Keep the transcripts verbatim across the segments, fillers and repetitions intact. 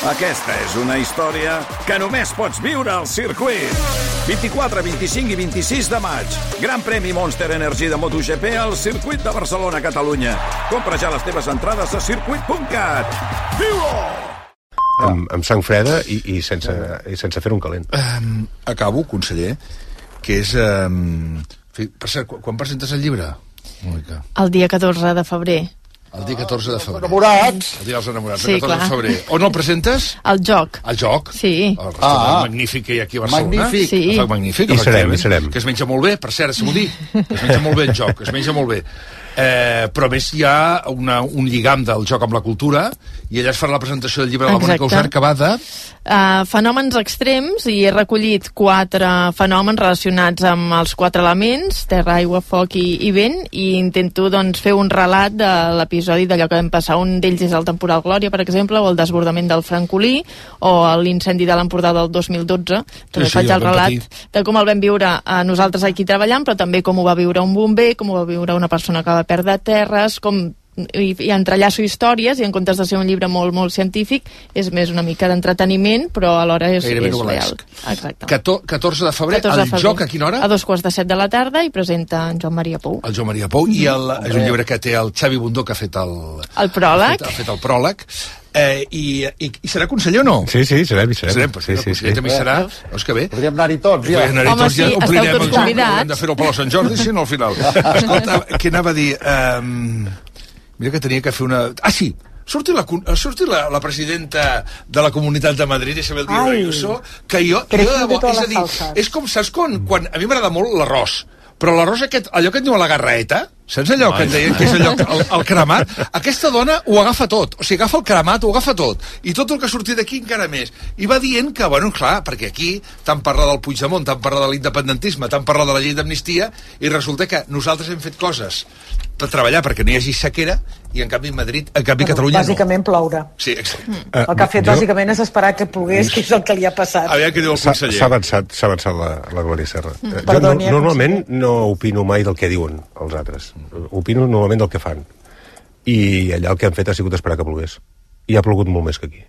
Aquesta és una història que només pots viure al circuit. vint-i-quatre, vint-i-cinc i vint-i-sis de maig. Gran premi Monster Energy de MotoGP al circuit de Barcelona, Catalunya. Compra ja les teves entrades a circuit punt cat. Viu-ho! Amb, amb sang freda i, i, sense, i sense fer un calent. Um, acabo, conseller, que és... Um, per cert, quan presentes el llibre? Mónica. El dia catorze de febrer. El dia catorze de febrer. Enamorats. El dia dels enamorats, sí, el catorze de febrer. On el presentes? El joc. El joc? Sí. El restaurant ah, magnífic que hi ha aquí a Barcelona. Magnífic. Sí. El magnífic, I serem, i serem. Que es menja molt bé, per cert, s'ho dir. Es menja molt bé el joc, es menja molt bé. Eh, però a més hi ha una, un lligam del joc amb la cultura i allà es farà la presentació del llibre de la Mónica Usart, que va de... Uh, fenòmens extrems, i he recollit quatre fenòmens relacionats amb els quatre elements, terra, aigua, foc i, i vent, i intento doncs, fer un relat de l'episodi d'allò que vam passar. Un d'ells és el temporal Glòria, per exemple, o el desbordament del Francolí, o l'incendi de l'Empordà del dos mil dotze. També sí, faig sí, el relat de com el vam viure a nosaltres aquí treballant, però també com ho va viure un bomber, com ho va viure una persona que va perdre terres, com i, i entrellaço històries, i en comptes de ser un llibre molt, molt científic, és més una mica d'entreteniment, però alhora és, és real. Exacte. catorze de febrer, catorze de el febrer. joc a quina hora? A dos quarts de set de la tarda, i presenta en Joan Maria Pou. El Joan Maria Pou, i el, és un llibre que té el Xavi Bundó, que ha fet el... El pròleg. Ha fet, ha fet el pròleg. Eh, i, i, I serà conseller o no? Sí, sí, serem, i serem. Serem, sí, sí, sí. També serà... Veus que bé? Podríem anar-hi tots, ja. Anar Home, tots, sí, ja esteu tots convidats. Hem de fer-ho al Palau Sant Jordi, si no, al final. Escolta, què anava a dir? Um, mira que tenia que fer una... Ah, sí! Surti la, surti la, la presidenta de la Comunitat de Madrid, Isabel Díaz Ayuso, que jo... jo de bo, és a dir, és com, saps quan, quan... A mi m'agrada molt l'arròs, però l'arròs aquest, allò que et diu a la garraeta, saps allò que et deien que és allò, el, el cremat? Aquesta dona ho agafa tot, o sigui, agafa el cremat, ho agafa tot, i tot el que ha sortit d'aquí encara més. I va dient que, bueno, clar, perquè aquí tant parla del Puigdemont, tant parla de l'independentisme, tant parla de la llei d'amnistia, i resulta que nosaltres hem fet coses per treballar perquè no hi hagi sequera, i en canvi Madrid, en canvi Catalunya bàsicament no. ploure. Sí, exacte. Mm. El que ha fet jo... bàsicament és esperar que plogués, que és el que li ha passat. Aviam què diu el conseller. S'ha avançat, s'ha avançat la, la Glòria Serra. Mm. Jo Perdoni, no, normalment no opino mai del que diuen els altres. Opino normalment del que fan. I allà el que han fet ha sigut esperar que plogués. I ha plogut molt més que aquí.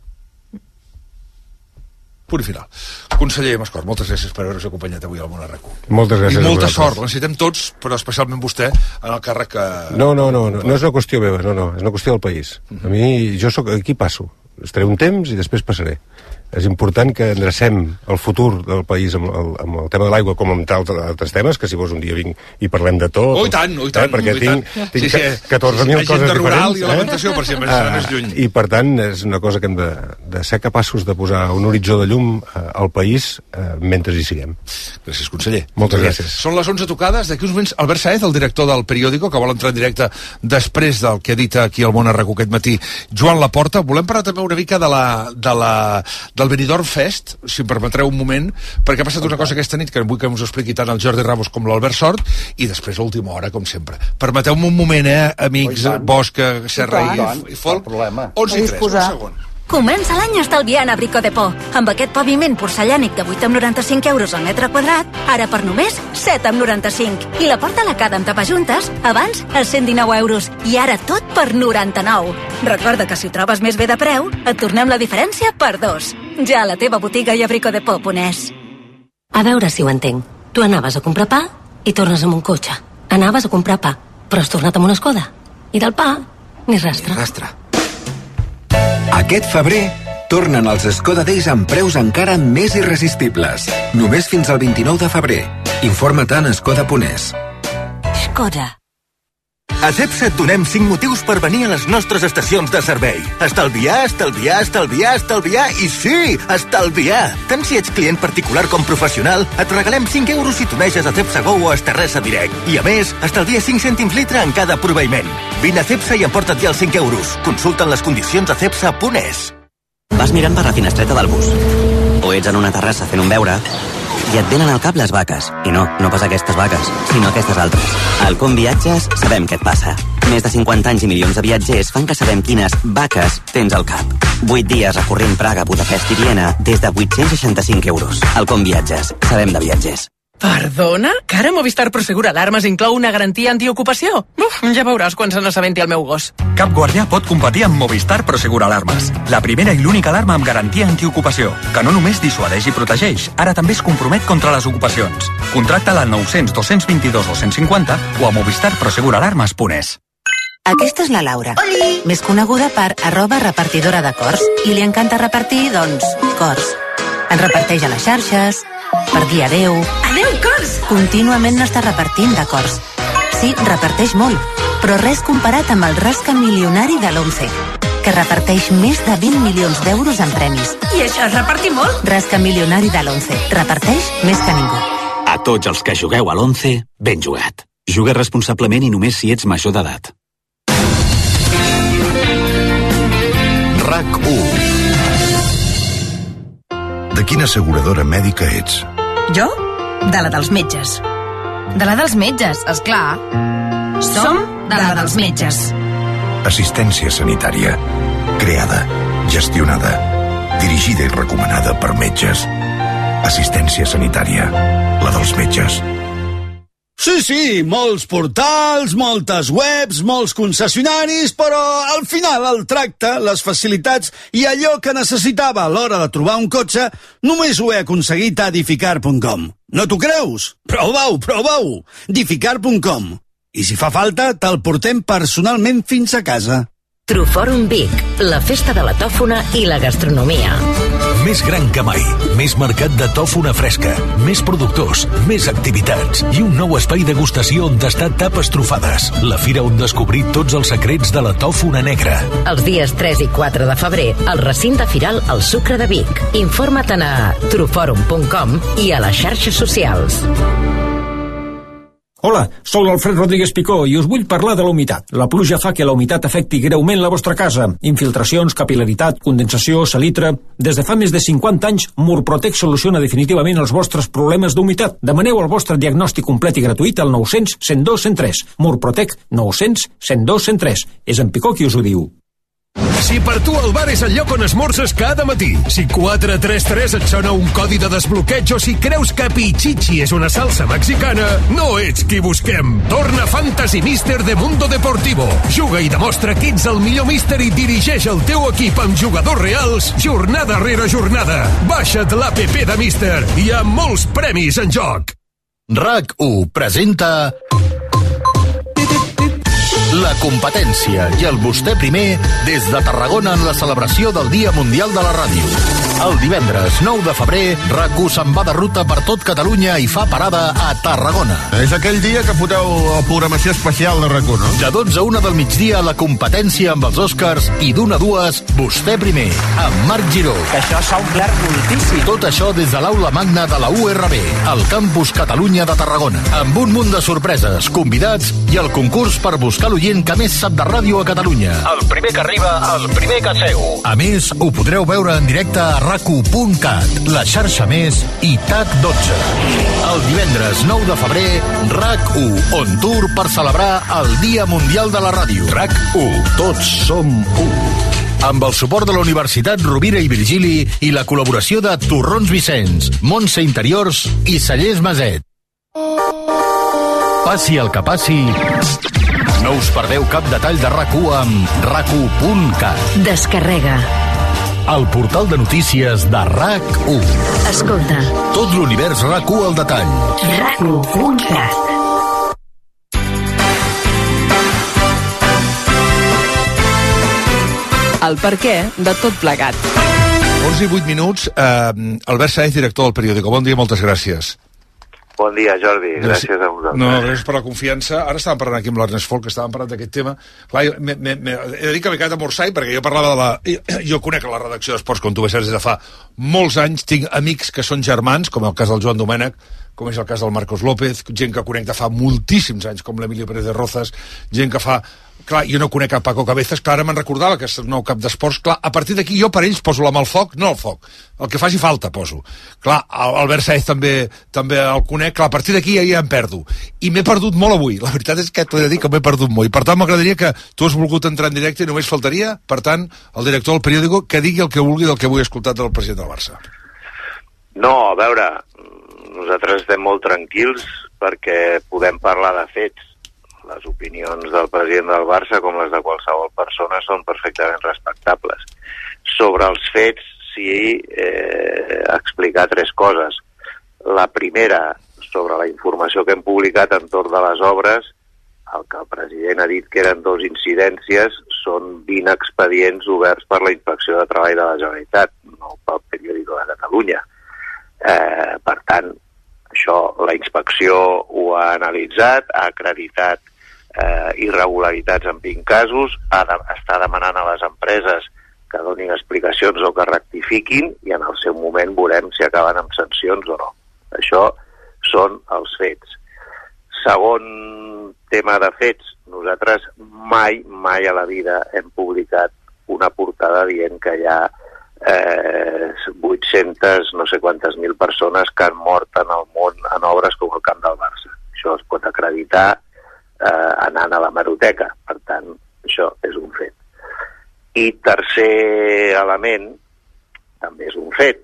Punt i final. Conseller Mascort, moltes gràcies per haver-nos acompanyat avui al Món a RAC-u. Moltes gràcies. I molta sort, la necessitem tots, però especialment vostè, en el càrrec que... No, no, no, no, no és una qüestió meva, no, no, és una qüestió del país. A mi, jo soc, aquí passo, estaré un temps i després passaré. És important que endrecem el futur del país amb el, amb el tema de l'aigua, com amb altres temes, que si vols un dia vinc i parlem de tot. Oh, i tant, oh, i tant. Eh, perquè oh, tinc, tant. tinc sí, sí, catorze mil sí, coses diferents. Rural i alimentació, eh? Per si més, més lluny. I per tant, és una cosa que hem de, de ser capaços de posar un horitzó de llum eh, al país eh, mentre hi siguem. Gràcies, conseller. Moltes gràcies. Són les onze tocades. D'aquí uns moments, Albert Sáez, el director del periòdico, que vol entrar en directe després del que ha dit aquí al Món a RAC-u aquest matí Joan Laporta. Volem parlar també una mica de la, de la, del Benidorm Fest, si em permetreu un moment, perquè ha passat una cosa aquesta nit que vull que us expliqui tant el Jordi Ramos com l'Albert Sort, i després l'última hora, com sempre. Permeteu-me un moment, eh, amics, Bosch, Serra i, i Folk. onze i tres, un segon. Comença l'any estalviant a Brico Dépôt. Amb aquest paviment porcellànic de vuit coma noranta-cinc euros al metre quadrat, ara per només set coma noranta-cinc. I la porta lacada amb tapajuntes, abans a cent dinou euros. I ara tot per noranta-nou. Recorda que si ho trobes més bé de preu, et tornem la diferència per dos. Ja a la teva botiga i a bricodepot punt es. A veure si ho entenc. Tu anaves a comprar pa i tornes amb un cotxe. Anaves a comprar pa, però has tornat amb una Skoda. I del pa, ni rastre. Ni rastre. Aquest febrer tornen els Skoda Days amb preus encara més irresistibles. Només fins al vint-i-nou de febrer. Informa't a skoda punt es. Skoda. A Cepsa et donem cinc motius per venir a les nostres estacions de servei. Estalviar, estalviar, estalviar, estalviar i sí, estalviar! Tant si ets client particular com professional, et regalem cinc euros si t'uneixes a Cepsa Go o a Esterresa Direct. I a més, estalvia cinc cèntims litre en cada proveïment. Vine a Cepsa i emporta't ja els cinc euros. Consulta'n les condicions a cepsa punt es. Vas mirant per la finestreta del bus. O ets en una terrassa fent un beure i et venen al cap les vaques. I no, no pas aquestes vaques, sinó aquestes altres. Al Com Viatges sabem què et passa. Més de cinquanta anys i milions de viatgers fan que sabem quines vaques tens al cap. vuit dies recorrent Praga, Budapest i Viena des de vuit-cents seixanta-cinc euros. Al Com Viatges, sabem de viatgers. Perdona? Que ara Movistar Prosegur Alarmes inclou una garantia antiocupació? Uf, ja veuràs quan se n'assabenti el meu gos. Cap guardià pot competir amb Movistar Prosegur Alarmes. La primera i l'única alarma amb garantia antiocupació, que no només dissuadeix i protegeix, ara també es compromet contra les ocupacions. Contracta-la al nou cents, dos cents vint-i-dos, dos cents cinquanta o a movistar prosegur alarmes punt es. Aquesta és la Laura, Oli. Més coneguda per arroba repartidora de cors. I li encanta repartir, doncs, cors. En reparteix a les xarxes, per dir adeu. Adeu, cors! Contínuament n'està repartint de cors. Sí, reparteix molt, però res comparat amb el rasca milionari de l'Once, que reparteix més de vint milions d'euros en premis. I això és repartir molt? Rasca milionari de l'Once. Reparteix més que ningú. A tots els que jugueu a l'Once, ben jugat. Juga responsablement i només si ets major d'edat. RAC u. De quina asseguradora mèdica ets? Jo? De la dels metges. De la dels metges, esclar. Som de la dels metges. Assistència sanitària. Creada, gestionada, dirigida i recomanada per metges. Assistència sanitària. La dels metges. Sí, sí, molts portals, moltes webs, molts concessionaris, però al final el tracte, les facilitats i allò que necessitava a l'hora de trobar un cotxe només ho he aconseguit a Dificar punt com. No t'ho creus? Prova-ho, prova-ho! Dificar punt com. I si fa falta, te'l portem personalment fins a casa. Trufòrum Vic, la festa de la tòfona i la gastronomia. Més gran que mai, més mercat de tòfona fresca, més productors, més activitats i un nou espai degustació on tastar tapes trufades. La fira on descobrir tots els secrets de la tòfona negra. Els dies tres i quatre de febrer, al recinte firal El Sucre de Vic. Informa-te'n a trufòrum punt com i a les xarxes socials. Hola, sóc l'Alfred Rodríguez Picó i us vull parlar de la humitat. La pluja fa que la humitat afecti greument la vostra casa. Infiltracions, capil·laritat, condensació, salitre... Des de fa més de cinquanta anys, Murprotec soluciona definitivament els vostres problemes d'humitat. Demaneu el vostre diagnòstic complet i gratuït al nou cents, cent dos, cent tres. Murprotec nou cents, cent dos, cent tres. És en Picó qui us ho diu. Si per tu el bar és el lloc on esmorzes cada matí, si quatre tres tres et sona un codi de desbloqueig o si creus que Pichichi és una salsa mexicana, no ets qui busquem. Torna Fantasy Mister de Mundo Deportivo. Juga i demostra que ets el millor míster i dirigeix el teu equip amb jugadors reals jornada rere jornada. Baixa't l'app de Mister. Hi ha molts premis en joc. RAC u presenta La competència i el vostè primer des de Tarragona en la celebració del Dia Mundial de la Ràdio. El divendres nou de febrer, RAC u se'n va de ruta per tot Catalunya i fa parada a Tarragona. És aquell dia que foteu la programació especial de RAC u, no? De dotze a una del migdia, la competència amb els Oscars i d'una a dues, vostè primer, amb Marc Giró. Que això s'ha omplert moltíssim. Tot això des de l'aula magna de la U R B, al campus Catalunya de Tarragona, amb un munt de sorpreses, convidats i el concurs per buscar l'oient que més sap de ràdio a Catalunya. El primer que arriba, el primer que seu. A més, ho podreu veure en directe a rac u punt cat, la xarxa més i T A C dotze. El divendres nou de febrer, RAC u on tour per celebrar el Dia Mundial de la Ràdio. RAC u, tots som u. Amb el suport de la Universitat Rovira i Virgili i la col·laboració de Torrons Vicenç, Montse Interiors i Cellers Maset. Passi el que passi, no us perdeu cap detall de RAC u amb rac u punt cat. Descarrega el portal de notícies de RAC u. Escolta. Tot l'univers RAC u al detall. rac u punt cat. El perquè de tot plegat. onze i vuit minuts. Eh, Albert Sáez, director del periòdico. Bon dia, moltes gràcies. Bon dia, Jordi. Gràcies a vosaltres. No, gràcies per la confiança. Ara estàvem parlant aquí amb l'Ernest Folk, que estàvem parlant d'aquest tema. Clar, jo, me, me, me, he de dir que m'he quedat amorsai, perquè jo parlava de la... Jo, jo conec la redacció d'Esports, com tu bé saps, des de fa molts anys. Tinc amics que són germans, com el cas del Joan Domènech, com és el cas del Marcos López, gent que conec de fa moltíssims anys, com l'Emilio Pérez de Rozas, gent que fa... Clar, jo no conec a Paco Cabezas, clar, ara me'n recordava que és el nou cap d'esports, clar, a partir d'aquí jo per ells poso la mà al foc, no al foc, el que faci falta poso. Clar, Albert Sáez també també el conec, clar, a partir d'aquí ja, ja em perdo. I m'he perdut molt avui, la veritat és que t'ho he de dir que m'he perdut molt, i per tant m'agradaria que tu has volgut entrar en directe i només faltaria, per tant, el director del periòdico que digui el que vulgui del que avui he escoltat del president del Barça. No, a veure, nosaltres estem molt tranquils perquè podem parlar de fets. Les opinions del president del Barça, com les de qualsevol persona, són perfectament respectables. Sobre els fets, sí, eh, explicar tres coses. La primera, sobre la informació que hem publicat entorn de les obres, el que el president ha dit que eren dos incidències, són vint expedients oberts per la Inspecció de Treball de la Generalitat, no pel Periòdico de Catalunya. Eh, per tant, això la inspecció ho ha analitzat, ha acreditat eh, irregularitats en vint casos, ha de, està demanant a les empreses que donin explicacions o que rectifiquin i en el seu moment veurem si acaben amb sancions o no. Això són els fets. Segon tema de fets, nosaltres mai, mai a la vida hem publicat una portada dient que hi ha eh, vuit-centes, no sé quantes mil persones que han mort en el món en obres com el Camp del Barça. Això es pot acreditar eh, anant a la hemeroteca. Per tant, això és un fet. I tercer element, també és un fet.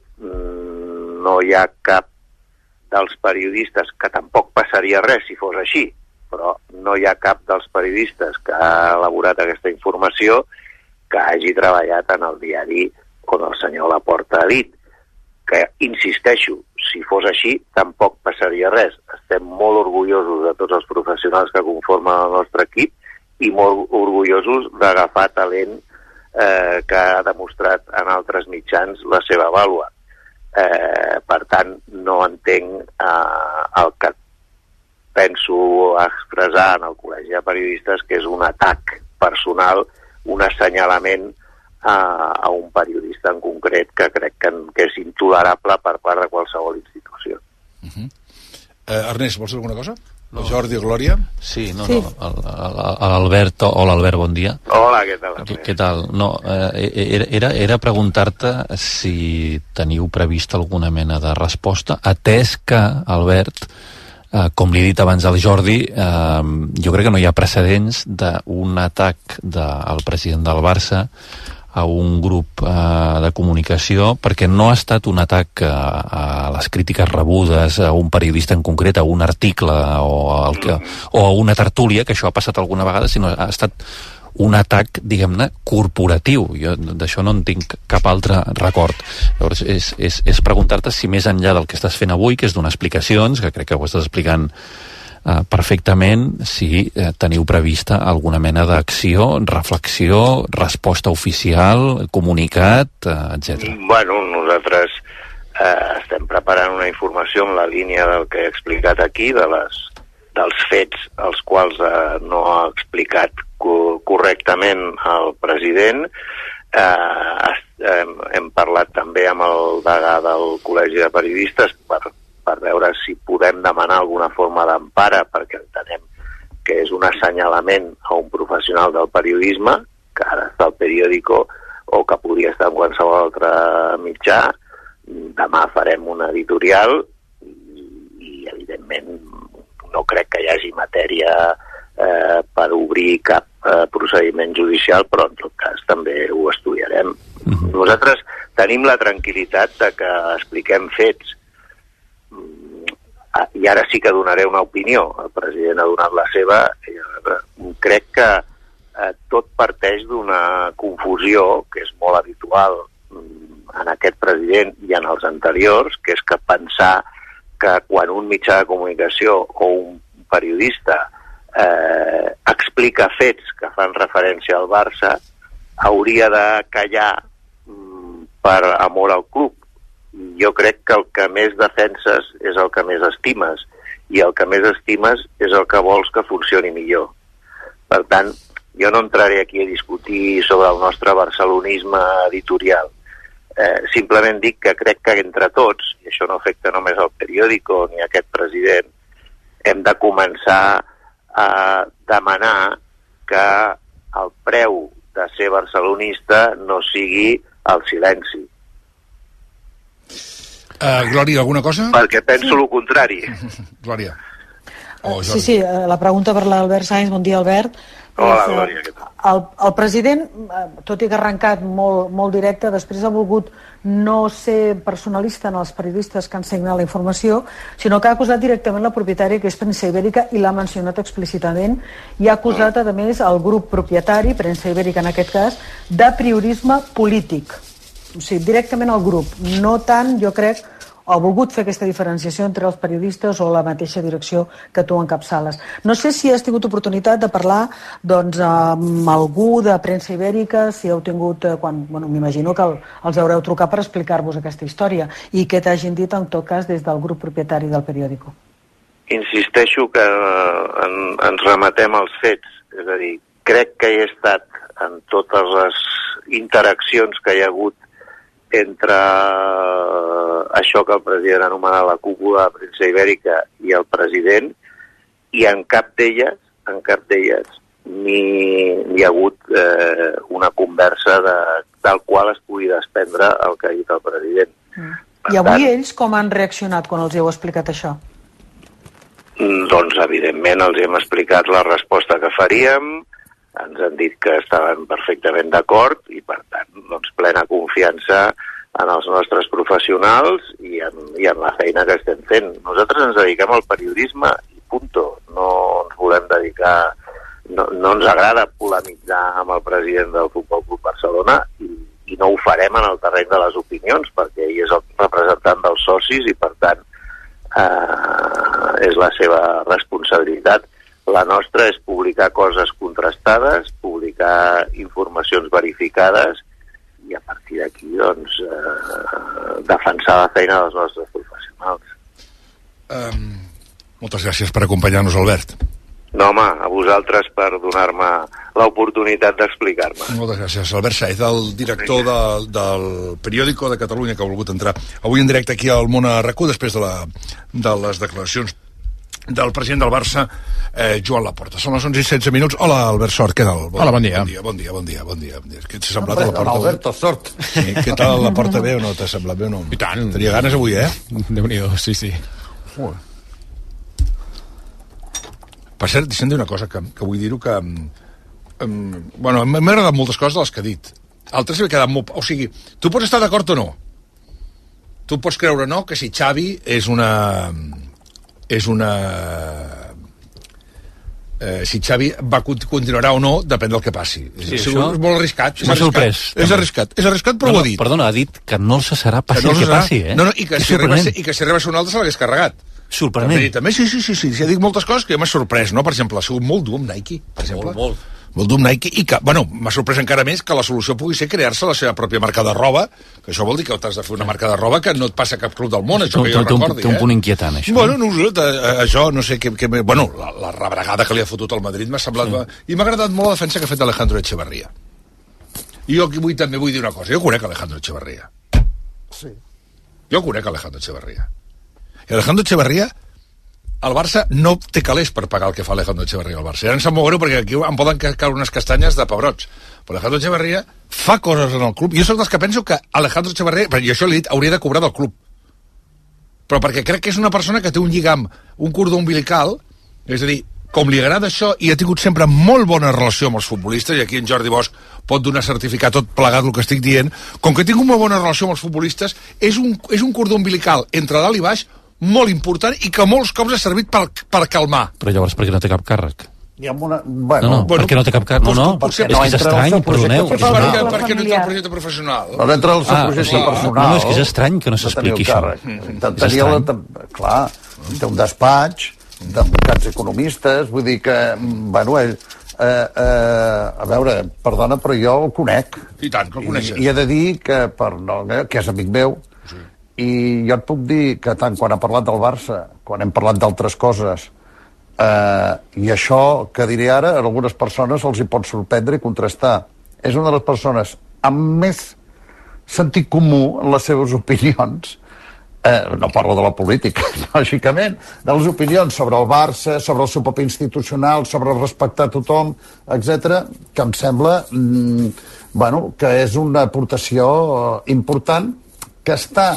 No hi ha cap dels periodistes, que tampoc passaria res si fos així, però no hi ha cap dels periodistes que ha elaborat aquesta informació que hagi treballat en el diari on el senyor Laporta ha dit. Que, insisteixo, si fos així, tampoc passaria res. Estem molt orgullosos de tots els professionals que conformen el nostre equip i molt orgullosos d'agafar talent eh, que ha demostrat en altres mitjans la seva vàlua. Eh, per tant, no entenc eh, el que penso expressar en el Col·legi de Periodistes, que és un atac personal, un assenyalament a, a un periodista en concret que crec que, que és intolerable per part de qualsevol institució. Uh-huh. eh, Ernest, vols dir alguna cosa? No. Jordi, Glòria? Sí, no, sí. no, l'Albert, hola Albert, bon dia. Hola, què tal? Què, què tal? No, eh, era, era preguntar-te si teniu previst alguna mena de resposta, atès que, Albert, eh, com li he dit abans al Jordi, eh, jo crec que no hi ha precedents d'un atac del president del Barça a un grup eh, de comunicació, perquè no ha estat un atac a, a les crítiques rebudes a un periodista en concret, a un article o, al que, o a una tertúlia, que això ha passat alguna vegada, sinó ha estat un atac, diguem-ne, corporatiu. Jo d'això no en tinc cap altre record. Llavors, és, és, és preguntar-te si més enllà del que estàs fent avui, que és donar explicacions, que crec que ho estàs explicant Uh, perfectament, si uh, teniu prevista alguna mena d'acció, reflexió, resposta oficial, comunicat, uh, etcètera. Bueno, nosaltres uh, estem preparant una informació en la línia del que he explicat aquí, de les, dels fets als quals uh, no ha explicat co correctament el president. Uh, hem, hem parlat també amb el degà del Col·legi de Periodistes per per veure si podem demanar alguna forma d'empara, perquè entenem que és un assenyalament a un professional del periodisme, que ara està al Periòdico o que podria estar en qualsevol altre mitjà. Demà farem un editorial i, i evidentment, no crec que hi hagi matèria eh, per obrir cap eh, procediment judicial, però en tot cas també ho estudiarem. Mm-hmm. Nosaltres tenim la tranquil·litat de que expliquem fets. I ara sí que donaré una opinió. El president ha donat la seva. Crec que eh, tot parteix d'una confusió que és molt habitual en aquest president i en els anteriors, que és que pensar que quan un mitjà de comunicació o un periodista eh, explica fets que fan referència al Barça, hauria de callar mm, per amor al club. Jo crec que el que més defenses és el que més estimes, i el que més estimes és el que vols que funcioni millor. Per tant, jo no entraré aquí a discutir sobre el nostre barcelonisme editorial. Eh, simplement dic que crec que entre tots, i això no afecta només al Periòdico ni a aquest president, hem de començar a demanar que el preu de ser barcelonista no sigui el silenci. Uh, Glòria, alguna cosa? Perquè penso el contrari. Glòria. Oh, sí, sí, la pregunta per l'Albert Sainz. Bon dia, Albert. Hola, Glòria, què tal? el, el president, tot i que ha arrencat molt, molt directe, després ha volgut no ser personalista en els periodistes que han signat la informació, sinó que ha acusat directament la propietària, que és Premsa Ibèrica, i l'ha mencionat explícitament, i ha acusat, a més, el grup propietari, Premsa Ibèrica en aquest cas, de priorisme polític. O sigui, directament al grup. No tant, jo crec, ha volgut fer aquesta diferenciació entre els periodistes o la mateixa direcció que tu encapçales. No sé si has tingut oportunitat de parlar doncs, amb algú de Premsa Ibèrica, si heu tingut, quan, bueno, m'imagino que el, els haureu trucat per explicar-vos aquesta història i què t'hagin dit en tot cas des del grup propietari del periòdico. Insisteixo que en, ens remetem als fets, és a dir, crec que he estat en totes les interaccions que hi ha hagut entre això que el president anomena la cúpula de Premsa Ibèrica i el president, i en cap d'elles, en cap d'elles, ni hi ha hagut eh, una conversa de, del qual es pugui desprendre el que ha dit el president. Mm. I avui tant, ells com han reaccionat quan els heu explicat això? Doncs, evidentment, els hem explicat la resposta que faríem, ens han dit que estaven perfectament d'acord i, per tant, doncs, plena confiança en els nostres professionals i en, i en la feina que estem fent. Nosaltres ens dediquem al periodisme i punto. No ens volem dedicar... No, no ens agrada polemitzar amb el president del Futbol Club Barcelona i, i no ho farem en el terreny de les opinions perquè ell és el representant dels socis i, per tant, eh, és la seva responsabilitat. La nostra és publicar coses contrastades, publicar informacions verificades i a partir d'aquí, doncs, eh, defensar la feina dels nostres professionals. Um, moltes gràcies per acompanyar-nos, Albert. No, home, a vosaltres per donar-me l'oportunitat d'explicar-me. Moltes gràcies. Albert Saez, el director de, del periòdico de Catalunya, que ha volgut entrar avui en directe aquí al Món a RAC u després de, la, de les declaracions del president del Barça, eh, Joan Laporta. Són les onze i setze minuts. Hola, Albert Sort, què tal? Bon, Hola, bon dia. Bon dia, bon dia, bon dia. Bon dia. Què t'ha semblat a la porta? Alberto Sort. Sí, què tal la porta bé o no? T'ha semblat bé o no? I tant. Tenia ganes avui, eh? Déu-n'hi-do, sí, sí. Ui. Per cert, deixa'm dir una cosa, que, que vull dir-ho que... Um, bueno, m'ha agradat moltes coses de les que ha dit. Altres s'ha quedat molt... O sigui, tu pots estar d'acord o no? Tu pots creure o no que si Xavi és una... és una... Eh, si Xavi va continuarà o no, depèn del que passi. Sí, és, això... és molt arriscat. M'ha sorprès. És arriscat, és arriscat, però no, ho ha dit. Perdona, ha dit que no el cessarà passi no el que serà. passi, eh? No, no, i que, si arriba, i que si arriba a ser un altre se l'hagués carregat. Sorprenent. També, també, sí, sí, sí, sí, sí, ha dit moltes coses que m'ha sorprès, no? Per exemple, ha sigut molt dur amb Nike, per exemple. Molt, molt. Molt dur amb Nike, i que, bueno, m'ha sorprès encara més que la solució pugui ser crear-se la seva pròpia marca de roba, que això vol dir que t'has de fer una marca de roba que no et passa a cap club del món, això que jo recordi, eh? Té un punt inquietant, això. Bueno, no sé, això, no sé què... Bueno, la, la rebregada que li ha fotut al Madrid m'ha semblat... Sí. I m'ha agradat molt la defensa que ha fet Alejandro Echeverría. I jo aquí vull, també vull dir una cosa, jo conec Alejandro Echeverría. Sí. Jo conec Alejandro Echeverría. I Alejandro Echeverría, el Barça no té calés per pagar el que fa Alejandro Echeverría al Barça. I ara em sap molt greu perquè aquí em poden caure unes castanyes de pebrots. Però Alejandro Echeverría fa coses en el club. Jo soc dels que penso que Alejandro Echeverría, i això l'he dit, hauria de cobrar del club. Però perquè crec que és una persona que té un lligam, un cordó umbilical, és a dir, com li agrada això, i ha tingut sempre molt bona relació amb els futbolistes, i aquí en Jordi Bosch pot donar certificat tot plegat el que estic dient, com que tinc una bona relació amb els futbolistes, és un, és un cordó umbilical entre dalt i baix molt important i que molts cops ha servit per, per calmar. Però llavors per què no té cap càrrec? Hi ha una... Bueno, no, no, bueno, perquè no té cap càrrec. No, no, perquè és que és estrany, perdoneu. Perquè, perquè no entra el projecte professional. No entra el seu ah, projecte sí. personal. No, no, és que és estrany que no s'expliqui això. Tenia la, clar, té un despatx d'advocats economistes, vull dir que, bueno, ell... Eh, eh, a veure, perdona, però jo el conec. I tant, que el coneixes. I, i he de dir que, per, no, que és amic meu, sí. I jo et puc dir que tant quan ha parlat del Barça, quan hem parlat d'altres coses, eh, i això que diré ara, a algunes persones els hi pot sorprendre i contrastar. És una de les persones amb més sentit comú en les seves opinions, eh, no parlo de la política, lògicament, de les opinions sobre el Barça, sobre el seu paper institucional, sobre respectar tothom, etcètera, que em sembla mm, bueno, que és una aportació important que està,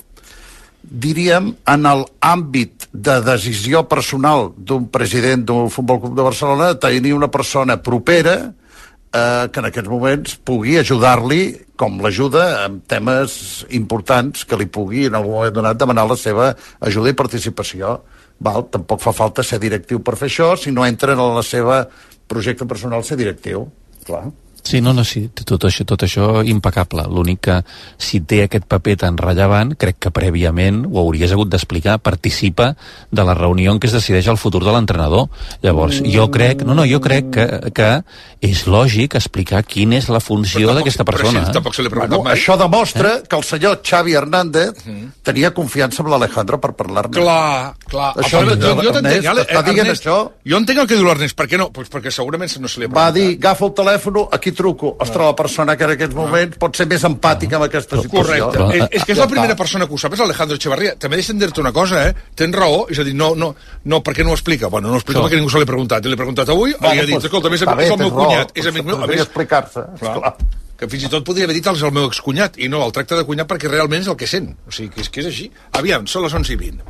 diríem, en l'àmbit de decisió personal d'un president d'un Futbol Club de Barcelona, tenir una persona propera eh, que en aquests moments pugui ajudar-li com l'ajuda en temes importants que li pugui en algun moment donat demanar la seva ajuda i participació. Val? Tampoc fa falta ser directiu per fer això si no entra en la seva projecte personal ser directiu. Clar. Sí, no, no, sí, tot això, tot això impecable. L'únic que, si té aquest paper tan rellevant, crec que prèviament ho hauries hagut d'explicar, participa de la reunió en què es decideix el futur de l'entrenador. Llavors, jo crec, no, no, jo crec que, que és lògic explicar quina és la funció d'aquesta persona. Però si tampoc se li pregunta bueno, mai. Això demostra eh? que el senyor Xavi Hernández uh-huh. tenia confiança amb l'Alejandro per parlar-ne. Clar, clar. Això, jo, jo, jo t'entenc, Ernest, està dient Ernest, això? Jo entenc el que diu l'Ernest. Per què no? Pues perquè segurament no se li ha Va preguntat. dir, agafo el telèfon, aquí truco. Ostres, la persona que en aquests moments pot ser més empàtica amb aquesta situació. Correcte. És, és que és la primera persona que ho sap, és Alejandro Echevarría. També deixa'm dir-te una cosa, eh? Tens raó, és a dir, no, no, no, per què no ho explica? Bueno, no ho explica perquè ningú se l'ha preguntat. I l'he preguntat avui, i ha dit, escolta, és el meu cunyat, és amic meu. A més, explicar-se, esclar. Que fins i tot podria haver dit el meu excunyat, i no, el tracta de cunyat perquè realment és el que sent. O sigui, que és, que és així. Aviam, són les onze i vint.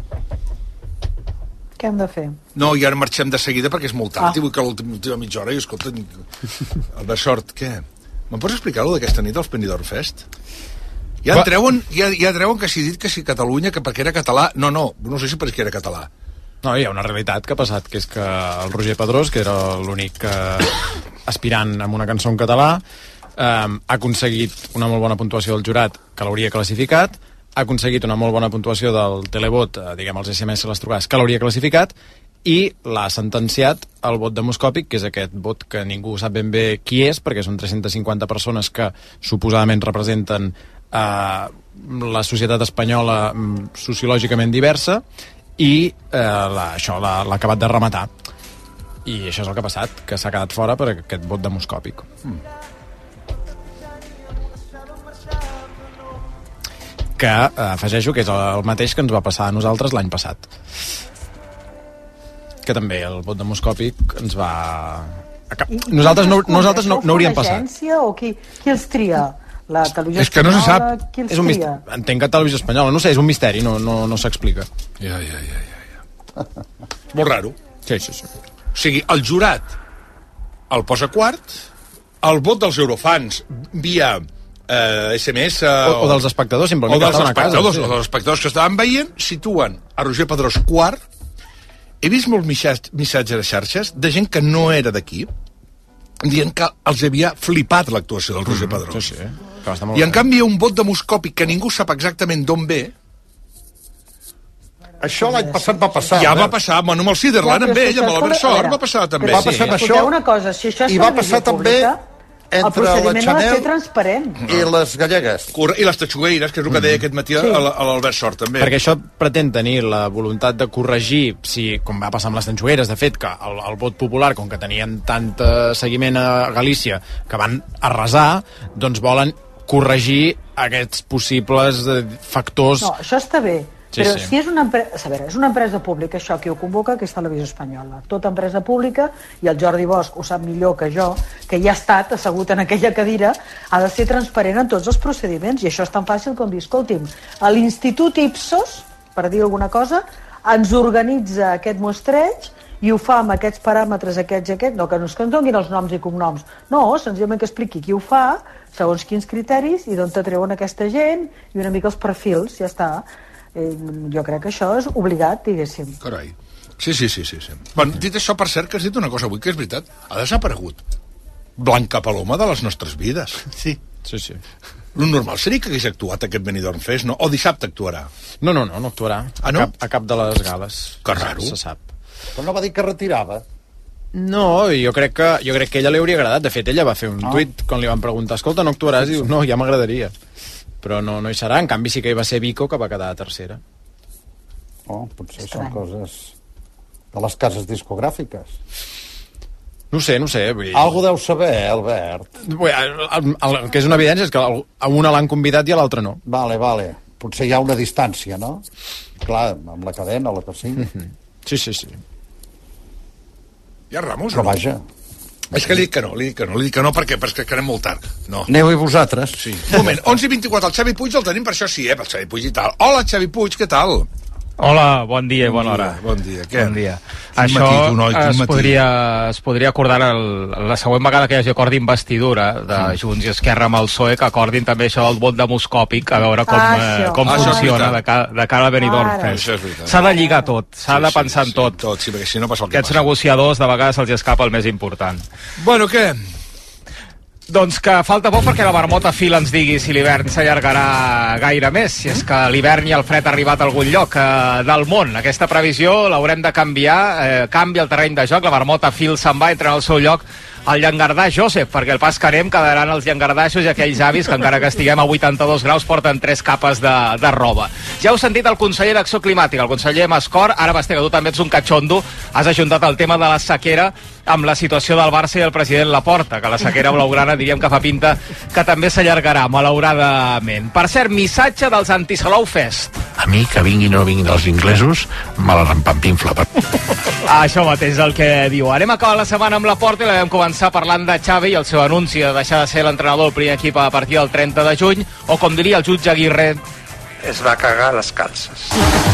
Què hem de fer? No, i ara marxem de seguida perquè és molt tard, ah. i vull que l'última mitja hora, i escolta, Albert Sort, què? Me'n pots explicar alguna d'aquesta nit dels Benidorm Fest? Ja en treuen, ja, ja treuen que si dit que si Catalunya, que perquè era català... No, no, no sé si perquè era català. No, hi ha una realitat que ha passat, que és que el Roger Pedrós, que era l'únic eh, aspirant amb una cançó en català, eh, ha aconseguit una molt bona puntuació del jurat, que l'hauria classificat, ha aconseguit una molt bona puntuació del televot, eh, diguem, els esse eme esse, les trucades, que l'hauria classificat, i l'ha sentenciat el vot demoscòpic, que és aquest vot que ningú sap ben bé qui és, perquè són tres-centes cinquanta persones que suposadament representen eh, la societat espanyola sociològicament diversa, i eh, la, això l'ha acabat de rematar. I això és el que ha passat, que s'ha quedat fora per aquest vot demoscòpic. Mm. Que eh, afegeixo que és el mateix que ens va passar a nosaltres l'any passat, que també el vot demoscòpic ens va... Nosaltres no, nosaltres no, no hauríem passat. L'agència o qui, qui els tria? La televisió és que no se espanyola, sap. Qui els és un tria? misteri. Entenc que televisió espanyola, no sé, és un misteri, no, no, no s'explica. Ja, ja, ja, ja, ja. Molt raro. Sí, sí, sí. O sigui, el jurat el posa quart, el vot dels eurofans via eh, esse eme esse... O, o dels espectadors, simplement, o dels que estaven a casa. espectadors, sí. O dels espectadors que estaven veient, situen a Roger Pedrós quart. He vist molts missatges a xarxes de gent que no era d'aquí, dient que els havia flipat l'actuació del Roger Pedrós. Sí, sí. I en canvi un vot demoscòpic que ningú sap exactament d'on ve. Això l'any passat va passar. Ja eh? va passar, bueno, amb el Siderland, amb ell, amb l'Albert Sort, va passar també. Va passar amb això, una cosa, si això és i va passar també el entre la procediment ha de ser Chanel transparent. i les gallegues. I les tatxugueires, que és el que deia aquest matí sí. a l'Albert Sort, també. Perquè això pretén tenir la voluntat de corregir, si, com va passar amb les tatxugueires, de fet, que el, el vot popular, com que tenien tant seguiment a Galícia, que van arrasar, doncs volen corregir aquests possibles factors... No, això està bé. Sí, però sí. si és una empresa, a veure, és una empresa pública, això qui ho convoca, que és Televisió Espanyola. Tota empresa pública, i el Jordi Bosch ho sap millor que jo, que ja ha estat assegut en aquella cadira, ha de ser transparent en tots els procediments, i això és tan fàcil com dir, escolti'm, a l'Institut Ipsos, per dir alguna cosa, ens organitza aquest mostreig i ho fa amb aquests paràmetres, aquests i aquests, no que no es donin els noms i cognoms, no, senzillament que expliqui qui ho fa, segons quins criteris, i d'on t'atreuen aquesta gent, i una mica els perfils, ja està. Eh, jo crec que això és obligat, diguéssim. Carai. Sí, sí, sí, sí, sí. Bueno, dit això, per cert, que has dit una cosa avui, que és veritat, ha desaparegut Blanca Paloma de les nostres vides. Sí. Sí, sí. Lo normal seria que hagués actuat aquest Benidorm Fest, no? O dissabte actuarà? No, no, no, no actuarà. Ah, no? A cap, a cap de les gales. Que raro. Se sap. Però no va dir que retirava. No, jo crec que, jo crec que a ella li hauria agradat. De fet, ella va fer un ah. tuit quan li van preguntar, escolta, no actuaràs? I diu, no, ja m'agradaria. Però no, no hi serà. En canvi sí que hi va ser Vico, que va quedar a tercera. Oh, potser són coses de les cases discogràfiques. No sé, no sé. Vull dir... Algú deu saber, eh, Albert? El, el, el, el que és una evidència és que a una l'han convidat i a l'altra no. Vale, vale. Potser hi ha una distància, no? Clar, amb la cadena, la que sigui. Mm-hmm. Sí, sí, sí. Hi ha Ramos, Però no? vaja. És que li dic que no, li dic que no, li dic que no perquè, perquè anem molt tard. No. Aneu-hi vosaltres. Sí. Un moment, onze i vint-i-quatre, el Xavi Puig el tenim per això sí, eh, pel Xavi Puig i tal. Hola, Xavi Puig, què tal? Hola, bon dia i bona hora. Bon dia, què? Bon dia. Quin Això matí, tu, noi, quin es, matí. podria, es podria acordar el, la següent vegada que hi hagi acord d'investidura de Junts i Esquerra amb el P S O E, que acordin també això del vot demoscòpic, a veure com, Ah, eh, això. com Ah, això és funciona veritat. de, ca, de cara a Benidorm Ara. Fest. Això és veritat. S'ha de lligar tot, s'ha Sí, de sí, pensar sí, en tot. tot, sí, perquè si no passa el que Aquests passa. negociadors de vegades se'ls escapa el més important. Bueno, què? Doncs que falta poc perquè la marmota Fil ens digui si l'hivern s'allargarà gaire més, si és que l'hivern i el fred ha arribat a algun lloc eh, del món. Aquesta previsió l'haurem de canviar, eh, canvia el terreny de joc, la marmota Fil se'n va, entra en el seu lloc el llangardà Josep, perquè el pas que anem quedaran els llangardaixos i aquells avis que encara que estiguem a vuitanta-dos graus porten tres capes de, de roba. Ja heu sentit el conseller d'Acció Climàtica, el conseller Mascor. Ara, Basté, que tu també ets un catxondo, has ajuntat el tema de la sequera amb la situació del Barça i el president Laporta, que la sequera blaugrana diríem que fa pinta que també s'allargarà, malauradament. Per cert, missatge dels Antisalou Fest. A mi, que vinguin o no vinguin els inglesos, me la rampampinfla. Això mateix és el que diu. Anem a acabar la setmana amb Laporta i la vam començar parlant de Xavi i el seu anunci de deixar de ser l'entrenador del primer equip a partir del trenta de juny, o com diria el jutge Aguirre, es va cagar les calces.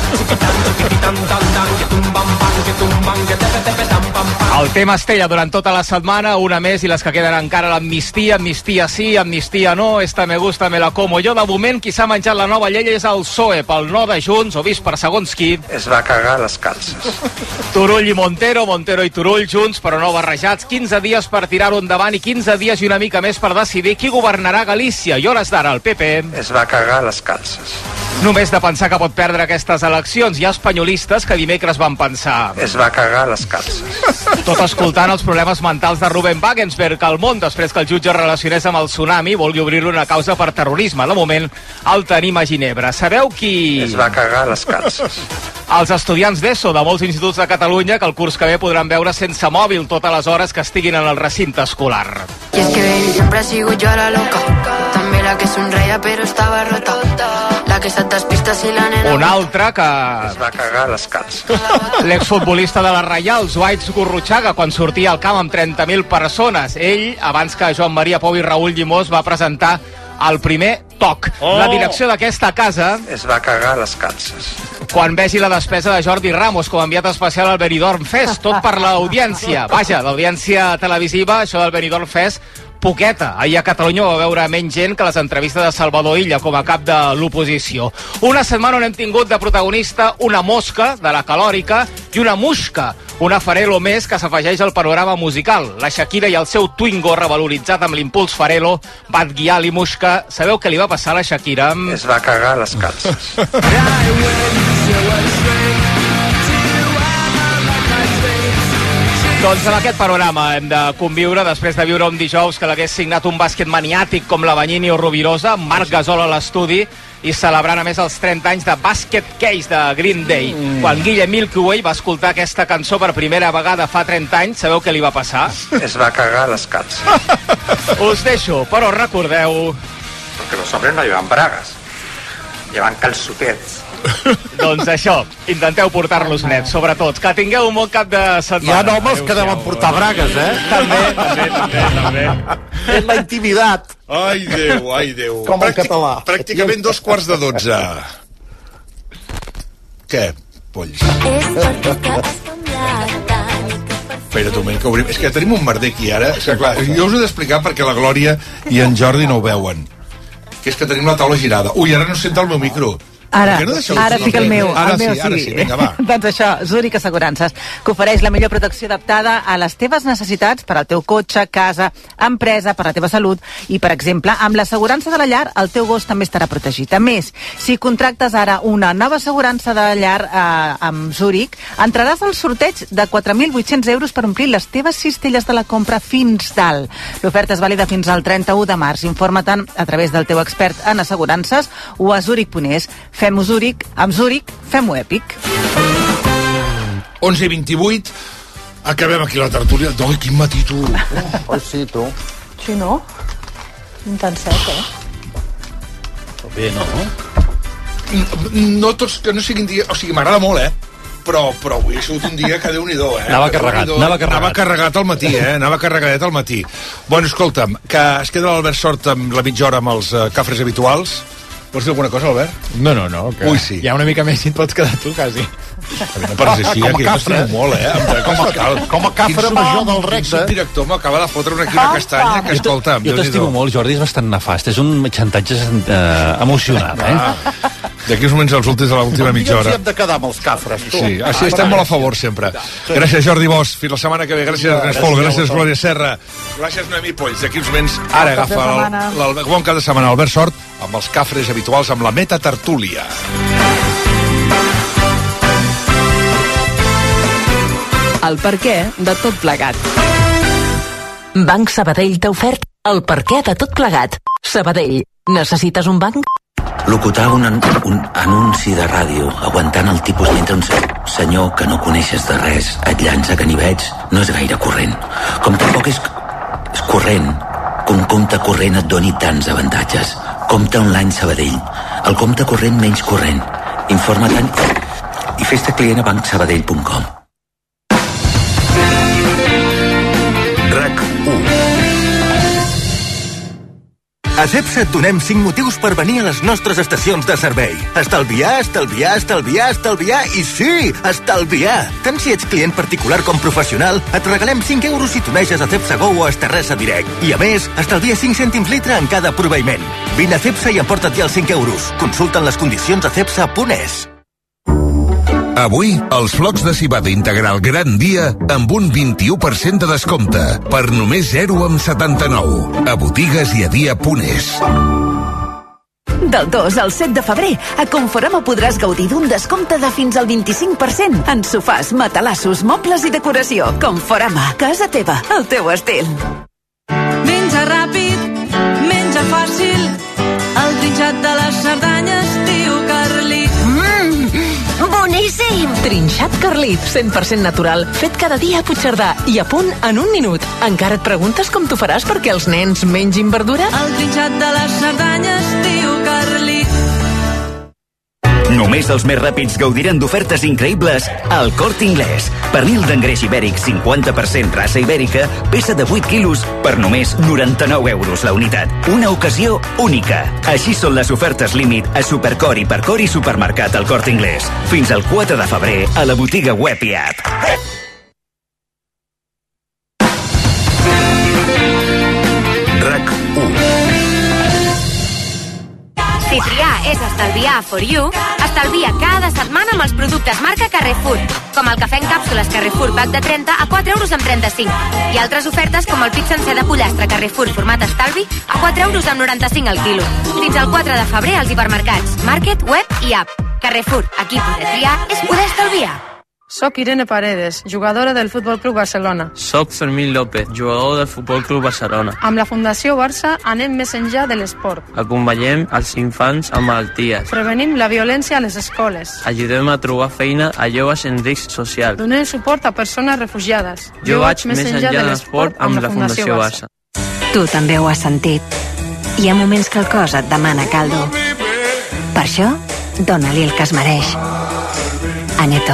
el tema Estella durant tota la setmana, una més i les que queden encara, l'amnistia, amnistia sí, amnistia no, esta me gusta, me la como jo. De moment, qui s'ha menjat la nova llei és el P S O E, pel no de Junts, o vist per segons qui. Es va cagar les calces. Turull i Montero, Montero i Turull junts, però no barrejats. quinze dies per tirar-ho endavant i quinze dies i una mica més per decidir qui governarà Galícia. I hores d'ara el P P es va cagar les calces. Només de pensar que pot perdre aquestes eleccions. Hi ha espanyolistes que dimecres van pensar, es va cagar les calces. tot escoltant els problemes mentals de Ruben Wagensberg al món, després que el jutge relacionés amb el tsunami, vulgui obrir-li una causa per terrorisme. De moment el tenim a Ginebra. Sabeu qui... Es va cagar les calces. Els estudiants d'ESO de molts instituts de Catalunya, que el curs que ve podran veure sense mòbil totes les hores que estiguin en el recinte escolar. Y es que baby, siempre sigo yo la loca. També la que sonreia però estava rota. La que salta pistes i la nena... Un altre que... Es va cagar les calces. L'exfutbolista de la Reial, Zuaitz Gurruchaga, quan sortia al camp amb trenta mil persones. Ell, abans que Joan Maria Pou i Raül Llimós, va presentar el primer toc. Oh! La direcció d'aquesta casa... Es va cagar les calces. Quan vegi la despesa de Jordi Ramos com a enviat especial al Benidorm Fest, tot per l'audiència. Vaja, l'audiència televisiva, això del Benidorm Fest, poqueta. Ahir a Catalunya va veure menys gent que les entrevistes de Salvador Illa com a cap de l'oposició. Una setmana on hem tingut de protagonista una mosca de la calòrica i una musca, una farelo més que s'afegeix al panorama musical. La Shakira i el seu Twingo, revaloritzat amb l'impuls farelo, Bad Gyal i Musca. Sabeu què li va passar a la Shakira? Es va cagar les calces. Doncs amb aquest panorama hem de conviure després de viure un dijous que l'hagués signat un bàsquet maniàtic com la Banyini o Rovirosa, amb Marc Gasol a l'estudi i celebrant a més els trenta anys de Basket Case de Green Day. Mm. Quan Guille Milky Way va escoltar aquesta cançó per primera vegada fa trenta anys, sabeu què li va passar? Es va cagar les calces. Us deixo, però recordeu... Porque los hombres no llevan bragas, llevan calçotets. Doncs això, intenteu portar-los nets, sobretot. Que tingueu un bon cap de setmana. Hi ha homes que deuen portar bragues, eh? També, també, també, també. És la intimitat. Ai, Déu, ai, Déu. Com el català. Pràcticament dos quarts de dotze. Què, polls? Espera't un moment, que obrim... És que tenim un merder aquí ara. És que, clar, jo us ho he d'explicar perquè la Glòria i en Jordi no ho veuen. Que és que tenim la taula girada. Ui, ara no senta el meu micro. Ara, no ara sí que el meu, ara el meu sí, ara sí. sí, vinga, va. Doncs això, Zurich Assegurances, que ofereix la millor protecció adaptada a les teves necessitats per al teu cotxe, casa, empresa, per la teva salut i, per exemple, amb l'assegurança de la llar, el teu gos també estarà protegit. A més, si contractes ara una nova assegurança de la llar eh, amb Zurich, entraràs al sorteig de quatre mil vuit-cents euros per omplir les teves cistelles de la compra fins dalt. L'oferta és vàlida fins al trenta-u de març. Informa-te'n a través del teu expert en assegurances o a zurich punt es. Fem-ho Zurich, amb Zurich, fem-ho èpic. onze i vint-i-vuit, acabem aquí la tertúlia. Doi, quin matí, tu. Oi, sí, tu. Sí, no? Un tant sec, eh? Bé, no? No tots, que no siguin dies... O sigui, m'agrada molt, eh? Però, però avui ha sigut un dia que Déu-n'hi-do, eh? Anava carregat, Déu-n'hi-do. anava carregat. Anava carregat al matí, eh? Anava carregadet al matí. Bueno, escolta'm, que es queda l'Albert Sort amb la mitja hora amb els uh, cafres habituals. Vols dir alguna cosa, Albert? No, no, no. Que Ui, sí. Hi ha una mica més i et pots quedar tu, quasi. Per ser així, aquí m'estimo molt, eh? Com a, com a cafre major del rec, eh? El director m'acaba de fotre una, aquí una castanya que, escolta... Jo t'estimo molt, Jordi, és bastant nefast. És un xantatge eh, emocional, eh? Ah, d'aquí uns moments els últims de l'última mitja hora. Ens hem de quedar amb els cafres, tu. Sí, així estem molt a favor, sempre. Gràcies, Jordi Bosch. Fins la setmana que ve. Gràcies, Ernest Pol. Gràcies, Glòria Serra. Gràcies, Noemí Polls. D'aquí uns moments, ara agafa el, el bon cap de setmana Albert Sort amb els cafres habituals, amb la Meta Tertúlia. El perquè de tot plegat. Banc Sabadell t'ha ofert el perquè de tot plegat. Sabadell, necessites un banc? Locutar un, un anunci de ràdio aguantant el tipus mentre un senyor que no coneixes de res et llança ganivet no és gaire corrent. Com tampoc és, és corrent que un compte corrent et doni tants avantatges. Compte online Sabadell. El compte corrent menys corrent. Informa-te'n i fes-te client a banc sabadell punt com. RAC u. A Cepsa et donem cinc motius per venir a les nostres estacions de servei. Estalviar, estalviar, estalviar, estalviar i sí, estalviar! Tant si ets client particular com professional, et regalem cinc euros si t'uneixes a Cepsa Go o a Esterresa Direct. I a més, estalvia cinc cèntims litre en cada proveïment. Vine a Cepsa i emporta't ja els cinc euros. Consulta'n les condicions a cepsa punt es. Avui, els flocs de civada integral Gran Dia amb un vint-i-u per cent de descompte per només zero coma setanta-nou a botigues i a dia punt es. Del dos al set de febrer, a Conforama podràs gaudir d'un descompte de fins al vint-i-cinc per cent en sofàs, matalassos, mobles i decoració. Conforama, casa teva, el teu estil. Menja ràpid, menja fàcil, el trinxat de les Cerdanyes, tio Carlit. Mmm, boníssim! Trinxat Carlit, cent per cent natural, fet cada dia a Puigcerdà i a punt en un minut. Encara et preguntes com t'ho faràs perquè els nens mengin verdura? El trinxat de les Cerdanyes, tio Carlit. Només els més ràpids gaudiran d'ofertes increïbles al Corte Inglés. Pernil d'engreix ibèric cinquanta per cent raça ibèrica, peça de vuit quilos per només noranta-nou euros la unitat. Una ocasió única. Així són les ofertes límit a Supercor, Hipercor i Supermercat al Corte Inglés. Fins al quatre de febrer a la botiga web i app. RAC u. Si triar és estalviar for you, estalvia cada setmana amb els productes marca Carrefour, com el cafè en càpsules Carrefour pack de trenta a quatre euros amb trenta-cinc. I altres ofertes com el pit sencer de pollastre Carrefour format estalvi a quatre euros amb noranta-cinc al quilo. Fins al quatre de febrer als hipermercats, Market, Web i App. Carrefour, aquí poder triar és poder estalviar. Soc Irene Paredes, jugadora del Futbol Club Barcelona. Soc Fermín López, jugador del Futbol Club Barcelona. Amb la Fundació Barça anem més enllà de l'esport. Acompanyem els infants amb malalties. Prevenim la violència a les escoles. Ajudem a trobar feina a joves en risc social. Donem suport a persones refugiades. Jo, jo vaig més enllà de l'esport amb la Fundació Barça. Tu també ho has sentit. Hi ha moments que el cos et demana caldo. Per això, dona-li el que es mereix. Aneto.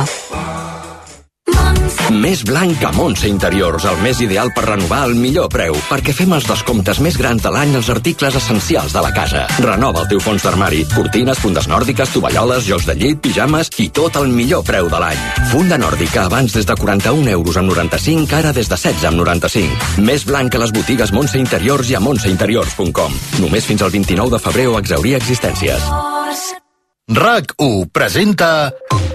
Més blanc que Montse Interiors, el més ideal per renovar al millor preu, perquè fem els descomptes més grans de l'any als articles essencials de la casa. Renova el teu fons d'armari, cortines, fundes nòrdiques, tovalloles, jocs de llit, pijames i tot al millor preu de l'any. Funda nòrdica abans des de quaranta-un euros amb noranta-cinc, ara des de setze amb noranta-cinc. Més blanc que les botigues Montse Interiors i a montse interiors punt com. Només fins al vint-i-nou de febrer o exhaurir existències. RAC u presenta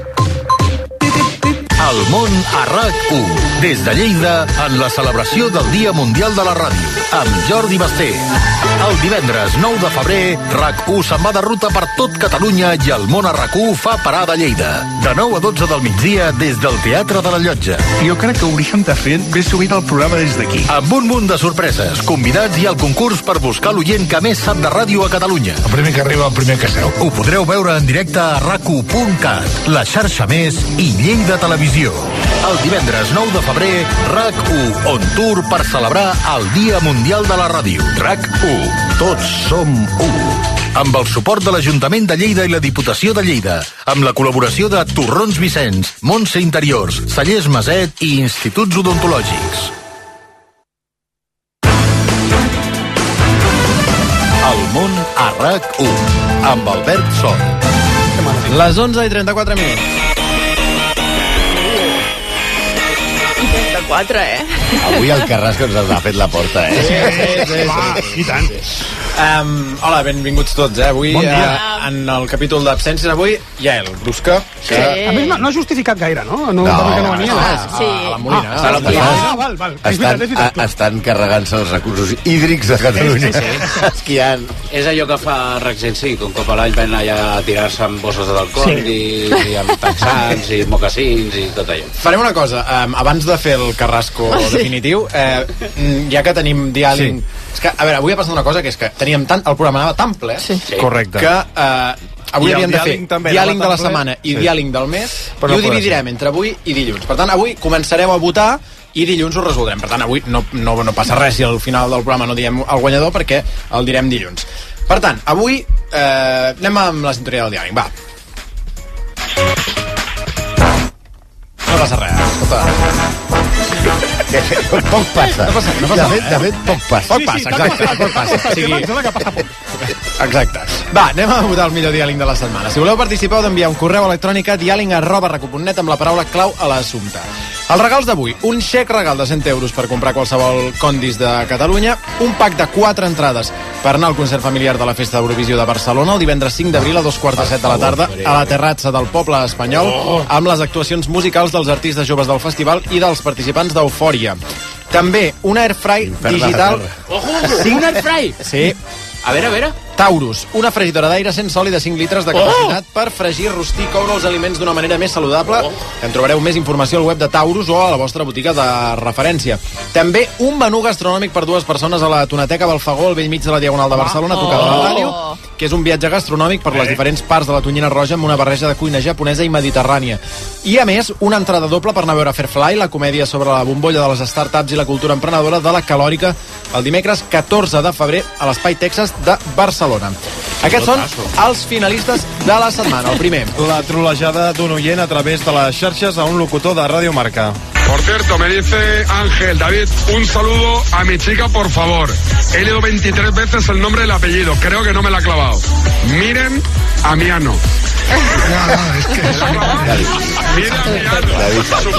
El món a RAC u. Des de Lleida, en la celebració del Dia Mundial de la Ràdio, amb Jordi Basté. El divendres nou de febrer, RAC u se'n va de ruta per tot Catalunya i el món a RAC u fa parada a Lleida. De nou a dotze del migdia, des del Teatre de la Llotja. Jo crec que hauríem de fer més sovint el programa des d'aquí. Amb un munt de sorpreses, convidats i el concurs per buscar l'oient que més sap de ràdio a Catalunya. El primer que arriba, el primer que seu. Ho podreu veure en directe a rac u punt cat, la xarxa Més i Lleida Televisió. El divendres nou de febrer, RAC u on tour per celebrar el Dia Mundial de la Ràdio. RAC u. Tots som u. Amb el suport de l'Ajuntament de Lleida i la Diputació de Lleida, amb la col·laboració de Torrons Vicenç, Montse Interiors, Cellers Maset i Instituts Odontològics. El món a RAC u. amb Albert Sort. Les onze i trenta-quatre minuts. trenta-quatre, eh? Avui el Carrasco ens ha fet la porta, eh? Sí, sí, sí. sí. I tant. Um, hola, benvinguts tots, eh? Avui, bon uh, en el capítol d'absències, avui, Yael Brusca. Sí. Que... A més, no, no ha justificat gaire, no? No, no, que no venia. Ah, sí. A la Molina. Ah, ah, ah, val, val. Estan, a, estan carregant-se els recursos hídrics de Catalunya. Sí, sí, sí. Esquiant. És allò que fa Rexensi, que un cop a l'any van allà a tirar-se amb bosses d'alcohol sí. i, i amb texans i mocassins i tot allò. Farem una cosa, um, abans de fer el Carrasco sí. definitiu, eh, ja que tenim diàleg... Sí. És que, a veure, avui ha passat una cosa, que és que teníem tant, el programa anava tan ple, sí. Correcte. que eh, avui havíem de fer diàleg de la setmana i sí. diàleg del mes, però i ho dividirem entre avui i dilluns. Per tant, avui començarem a votar i dilluns ho resoldrem. Per tant, avui no, no, no passa res si al final del programa no diem el guanyador, perquè el direm dilluns. Per tant, avui eh, anem amb la sintonia del diàleg. Va. No passa res, escolta. Poc passa. No passa, no passa de, fet, de fet, poc passa. Poc passa, exacte. Poc passa. O sigui... Exacte. Va, anem a votar el millor diàleg de la setmana. Si voleu participar, heu d'enviar un correu electrònic a diàleg arroba racu punt net amb la paraula clau a l'assumpte. Els regals d'avui: un xec regal de cent euros per comprar qualsevol condis de Catalunya, un pack de quatre entrades per anar al concert familiar de la Festa d'Eurovisió de Barcelona el divendres cinc d'abril a dos quarts de set de la tarda a la terratza del Poble Espanyol, amb les actuacions musicals dels artistes joves del festival i dels participants d'Eufòria. També un airfry digital... Ojo, un airfry! Sí. A veure, a veure... Taurus, una fregidora d'aire sense oli de cinc litres de capacitat oh! per fregir, rostir i coure els aliments d'una manera més saludable. Oh! En trobareu més informació al web de Taurus o a la vostra botiga de referència. També un menú gastronòmic per dues persones a la Tonateca Balfagó, al vell mig de la Diagonal de Barcelona, oh! tocada a la ràdio, que és un viatge gastronòmic per les diferents parts de la Tonyina Roja amb una barreja de cuina japonesa i mediterrània. I, a més, una entrada doble per anar a veure Fairfly, la comèdia sobre la bombolla de les startups i la cultura emprenedora de la Calòrica, el dimecres catorze de febrer a l'Espai Texas de Barcelona. Aquests són els finalistes de la setmana. El primer, la trolejada d'un oient a través de les xarxes a un locutor de Radio Marca. Por cierto, me dice Ángel, David, un saludo a mi chica, por favor. He leído veintitrés veces el nombre y el apellido. Creo que no me la ha clavado. Miren a Miano. No, no, es que... Mira a Miano.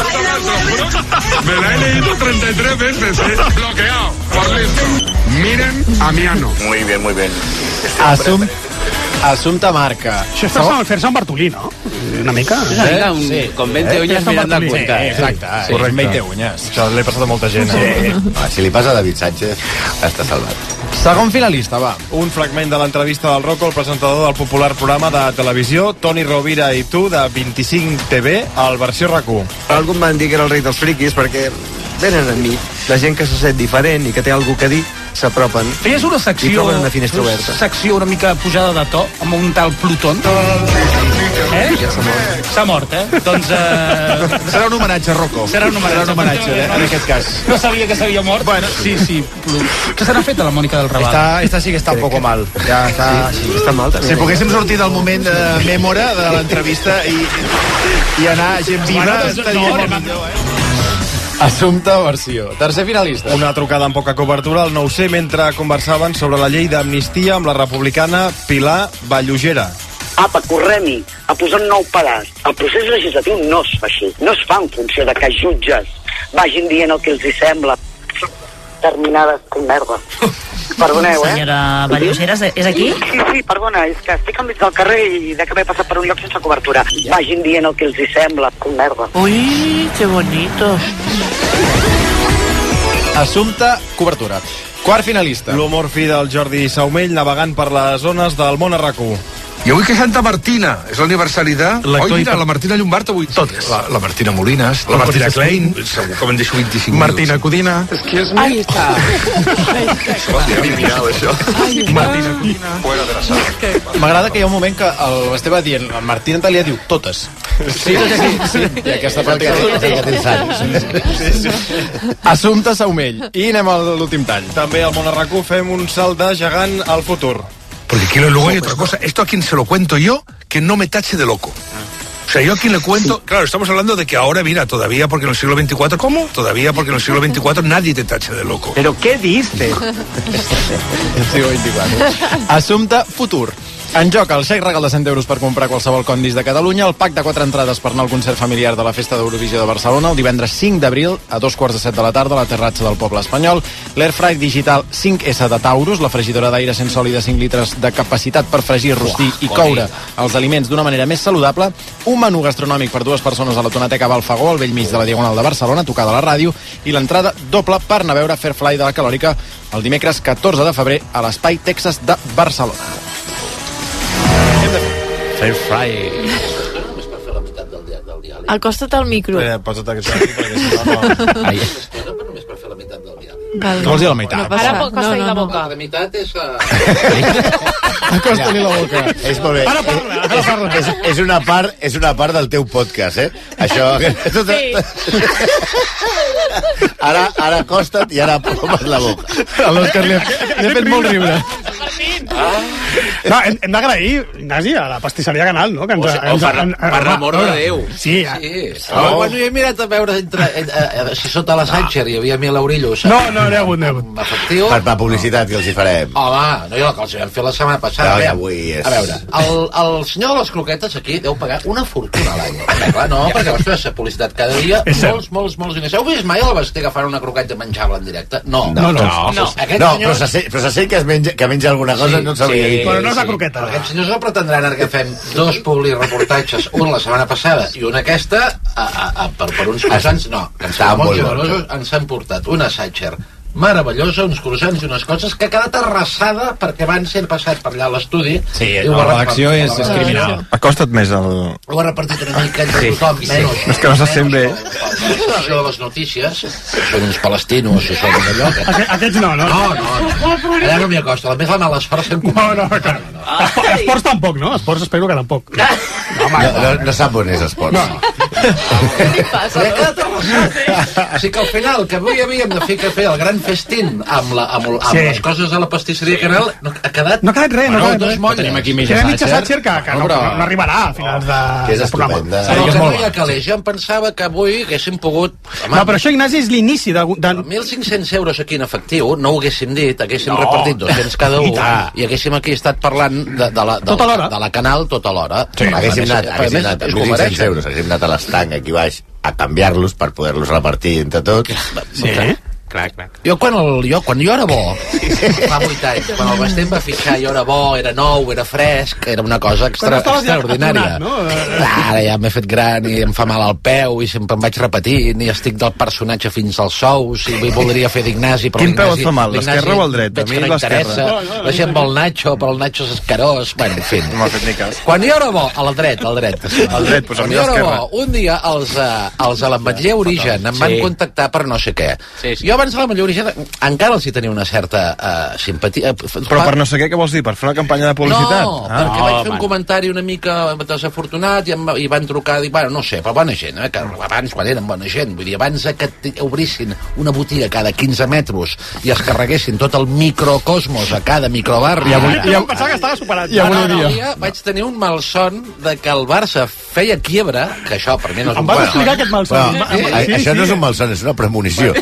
Me la he leído treinta y tres veces, ¿eh? Bloqueado, por listo. Miren a Miano. Muy bien, muy bien. Assum... Assumpta Marca. Això és per fer-se un Bartolí, no? Una mica. És una mica un, sí. Com veinte eh? uñas mirant al cuenta. Sí, exacte. Sí. Sí. veinte uñas. Això l'he passat a molta gent. Sí. Ah, si li passa a David Sánchez, està salvat. Segon finalista, va. Un fragment de l'entrevista del Rocco, el presentador del popular programa de televisió Toni Rovira i tu, de vint-i-cinc T V, al versió RAC u. Algú em van dir que era el rei dels friquis perquè venen a mi, la gent que se sent diferent i que té alguna que dir, s'apropen. Feies una secció, i troben una finestra oberta. secció una mica pujada de to, amb un tal Pluton. Eh? Ja s'ha mort. S'ha mort, eh? Doncs... Eh... Serà un homenatge, Rocco. Serà un homenatge, Serà un homenatge eh? en aquest cas. No sabia que s'havia mort. Bueno, sí, sí. Què se n'ha fet a la Mònica del Raval? Esta, esta sí que està un poco mal. Ja està, sí, sí, està mal. Si poguéssim sortir del moment de mèmora de l'entrevista i, i anar gent viva, estaria molt millor, eh? Assumpta versió. Tercer finalista. Una trucada amb poca cobertura al nou C mentre conversaven sobre la llei d'amnistia amb la republicana Pilar Vallugera. Apa, correm-hi, a posar un nou pedaç. El procés legislatiu no es fa així. No es fa en funció de que jutges vagin dient el que els hi sembla. Terminades com merda. Perdoneu, eh? Senyora Vallugera, és aquí? Sí, sí, perdona, és que estic al mig del carrer i de que m'he passat per un lloc sense cobertura. Vagin dient el que els hi sembla, com merda. Ui, que bonito. Assumpta cobertura. Quart finalista. L'humor fi del Jordi Saumell navegant per les zones del món a RAC u. I avui que Santa Martina és l'aniversari de... Oi, mira, la Martina Llombart avui... Totes. La, la Martina Molines, la, la Martina Klein, segur que me'n deixo vint-i-cinc Martina Codina. Excuse me. Ahí está. Hòstia, criminal, això. Martina Codina. Fuera de la sala. M'agrada que hi ha un moment que l'Esteve dient, el Martín Antalya diu totes. Sí, sí, sí. sí. I aquesta part que Assumpta Saumell. I anem a l'últim tall. També al món a RAC u fem un salt de gegant al futur. Porque quiero, luego hay otra cosa. Esto a quien se lo cuento yo, que no me tache de loco. O sea, yo a quien le cuento... Sí. Claro, estamos hablando de que ahora, mira, todavía porque en el siglo veinticuatro... ¿Cómo? Todavía porque en el siglo veinticuatro nadie te tache de loco. ¿Pero qué dices? El siglo veinticuatro. Assumpta futur. En joc, el xec regal de cent euros per comprar qualsevol condis de Catalunya, el pack de quatre entrades per anar al concert familiar de la Festa d'Eurovisió de Barcelona el divendres cinc d'abril a dos quarts de set de la tarda a la terratxa del poble espanyol, l'Airfry Digital cinc essa de Taurus, la fregidora d'aire sense oli de cinc litres de capacitat per fregir, rostir i coure els aliments d'una manera més saludable, un menú gastronòmic per dues persones a la Tonateca Balfagó, al bell mig de la Diagonal de Barcelona, tocada a la ràdio, i l'entrada doble per anar a veure Fairfly de la Calòrica el dimecres catorze de febrer a l'Espai Texas de Barcelona. Fairfly. Acosta't al micro. Eh, posa't aquest aquí, perquè si no... no... Ai, però només per fer la meitat del diàleg. Què vols dir la meitat? No Ara acosta-li no, no, la boca. La meitat és... Uh... Acosta-li la boca. És molt bé. Ara parla, ara parla. És, és, una part, és una part del teu podcast, eh? Això... Sí. Ara, ara acosta't i ara plomes la boca. A l'Òscar li, li ha fet molt riure. Ah. No, hem, hem d'agrair, Ignasi, a la pastisseria Canal, no? Que ens, o sigui, ens, per, en, en, per l'amor de Déu. Sí. sí. Oh. Bueno, jo he mirat a veure entre, eh, eh, si sota la Sánchez hi havia mil eurillos. No, no, no hi ha hagut, no hi ha hagut. Efectiu. Per la publicitat que els hi farem. Home, no, jo que els vam fer la setmana passada. No, ja, avui és... A veure, el, el senyor de les croquetes aquí deu pagar una fortuna a l'any. Clar, no, perquè vas fer la publicitat cada dia, molts, molts, molts diners. Heu vist mai el Basté agafant una croqueta i menjar-la en directe? No. No, no. no. no. Aquest no senyor... però se sent, però se sent que, es menja, que menja alguna cosa, sí, no et sabria sí, dir. Però no és la sí. croqueta. Aquests senyors no pretendran ara que fem dos publireportatges, un la setmana passada i un aquesta, a, a, a, per, per uns croissants, no, que ens són molt generosos, ens han portat una Sacher meravellosa, uns croissants i unes coses que ha quedat arrasada perquè van ser passats per allà a l'estudi. Sí, la redacció és, és criminal. Acosta't més al... Ho ha repartit una mica entre sí, tothom, menys. Sí. És que no se sent bé. Això de les notícies, són uns palestinos i són allò... Que... Aquest, aquests no, no? No, no, no. Allà no m'hi acosta. A més, la mala sort sempre... No, no, clar. Esport, esports tampoc, no? Esports espero que tampoc. No, home, no, no, no sap on és esports. No. Què li passa? O sigui que al final, que avui havíem de fer, fer el gran festín amb, la, amb, amb sí. les coses de la pastisseria Canal, no ha quedat... No ha quedat res, no ha quedat res. Tenim aquí mitja Sácher que, que no, no, no arribarà a finals de, que és del programa. Però que no hi ha calés. Jo em pensava que avui haguéssim pogut... Home, no, però això, Ignasi, és l'inici de... de... mil cinc-cents euros aquí en efectiu, no ho haguéssim dit, haguéssim no. repartit dos-cents cada un i haguéssim aquí estat parlant de, de, la, de, tota l'hora. de la Canal tota l'hora. Sí, haguéssim anat, haguéssim anat a mil cinc-cents euros, haguéssim anat a l'estanc aquí baix a canviar-los per poder-los repartir entre tots. Sí. Clar, clar. Jo quan, el, jo, quan jo era bo, fa vuit anys, quan el Basté em va fitxar, jo era bo, era nou, era fresc, era una cosa extra, extraordinària. Atonat, no? Clar, ara ja m'he fet gran i em fa mal al peu i sempre em vaig repetint i estic del personatge fins als sous i voldria fer d'Ignasi, però Quin peu et fa mal, l'esquerra o el dret? A mi l'esquerra. La gent vol Nacho, però el Nacho és escarós. Bueno, en fi. No m'ha fet ni cas. Quan jo era bo, al dret, al dret. Al dret, pues a mi l'esquerra. Un dia els, uh, els a l'Ametller Origen em van contactar per no sé què. Jo abans de l'Ametller Origen encara els hi tenia una certa uh, simpatia. Però per no sé què, què vols dir? Per fer una campanya de publicitat? No, ah. perquè oh, vaig fer un comentari una mica desafortunat i, em, i van trucar i, bueno, no sé, però bona gent, eh? Que abans, quan eren bona gent, vull dir, abans que obrissin una botiga cada quinze metres i es carreguessin tot el microcosmos a cada microbarri... Ja, ja, ja em pensava que estava superat. Ja no, no, ja vaig tenir un malson de que el Barça feia quiebra, que això per mi no és un... Em vas explicar aquest malson. Bueno, sí, sí, això sí. No és un malson, és una premonició.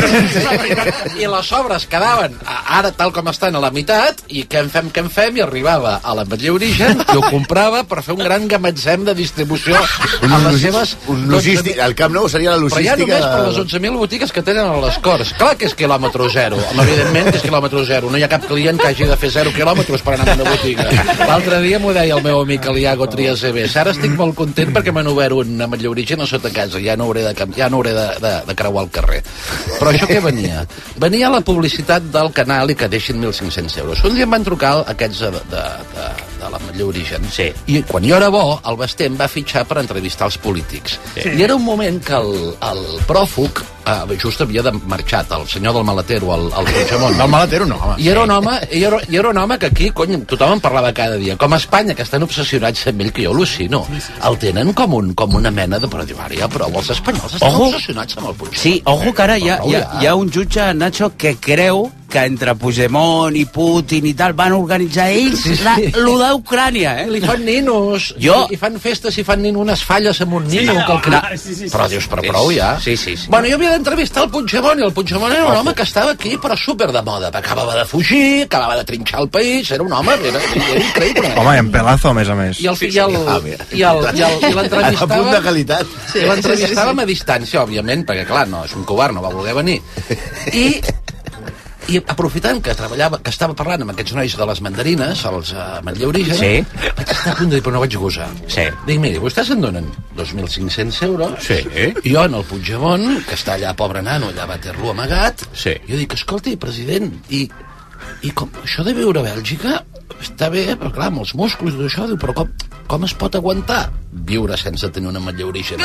I les obres quedaven ara tal com estan a la meitat i què en fem, què en fem, i arribava a l'Ametller Origen i ho comprava per fer un gran gamadzem de distribució un, a les seves... Un logístic, el Camp Nou seria la logística... Però ja només per les onze mil botigues que tenen a les Corts. Clar que és quilòmetre zero, evidentment que és quilòmetre zero, no hi ha cap client que hagi de fer zero quilòmetres per anar a una botiga. L'altre dia m'ho deia el meu amic Eliago Trias C B. Ara estic molt content perquè m'han obert un Ametller Origen a sota casa, ja no hauré de, ja no hauré de, de, de creuar el carrer. Però això què venia? Venia la publicitat del canal i que deixin mil cinc-cents euros. Un dia em van trucar aquests de, de, de, de l'Ametller Origen. Sí. I quan jo era bo, el Basté em va fitxar per entrevistar els polítics. Sí. I era un moment que el, el pròfug eh, just havia de marxat, el senyor del Maletero, el, el Puigdemont. Del Maletero no, home. I era un home, i era, i era un home que aquí, cony, tothom en parlava cada dia. Com a Espanya, que estan obsessionats amb ell, que jo al·lucino. El tenen com, un, com una mena de... Però diu, ara ja, però els espanyols estan ojo. obsessionats amb el Puigdemont. Sí, ojo que ara hi ha, hi ha, hi ha un jutge, Nacho, que creu que entre Puigdemont i Putin i tal van organitzar ells sí, sí. La, lo d'Ucrània, eh? Li fan ninos, jo... i fan festes i fan unes falles amb un nino, sí, que el cre... sí, sí, sí, però dius, però prou ja. Sí, sí, sí. Bueno, jo havia entrevistar el Puigdemont, i el Puigdemont era un home que estava aquí, però super de moda. Acabava de fugir, acabava de trinxar el país, era un home, era, era increïble. Home, i en pelazo, a més a més. I el, i el, i el, i el, i l'entrevistava... A punt de qualitat. Sí, l'entrevistàvem a distància, òbviament, perquè, clar, no, és un covard, no va voler venir. I... I aprofitant que treballava, que estava parlant amb aquests nois de les mandarines, els uh, Manlleu Origen, sí. vaig estar a punt de dir, però no vaig gosar. Sí. Dic, miri, vostès em donen dos mil cinc-cents euros, sí. i jo en el Puigdemont, que està allà, pobre nano, allà a Waterloo amagat, sí. jo dic, escolti, president, i, i com això de viure a Bèlgica està bé, però clar, amb els músculs i tot això, diu, però com, com es pot aguantar viure sense tenir una Manlleu Origen?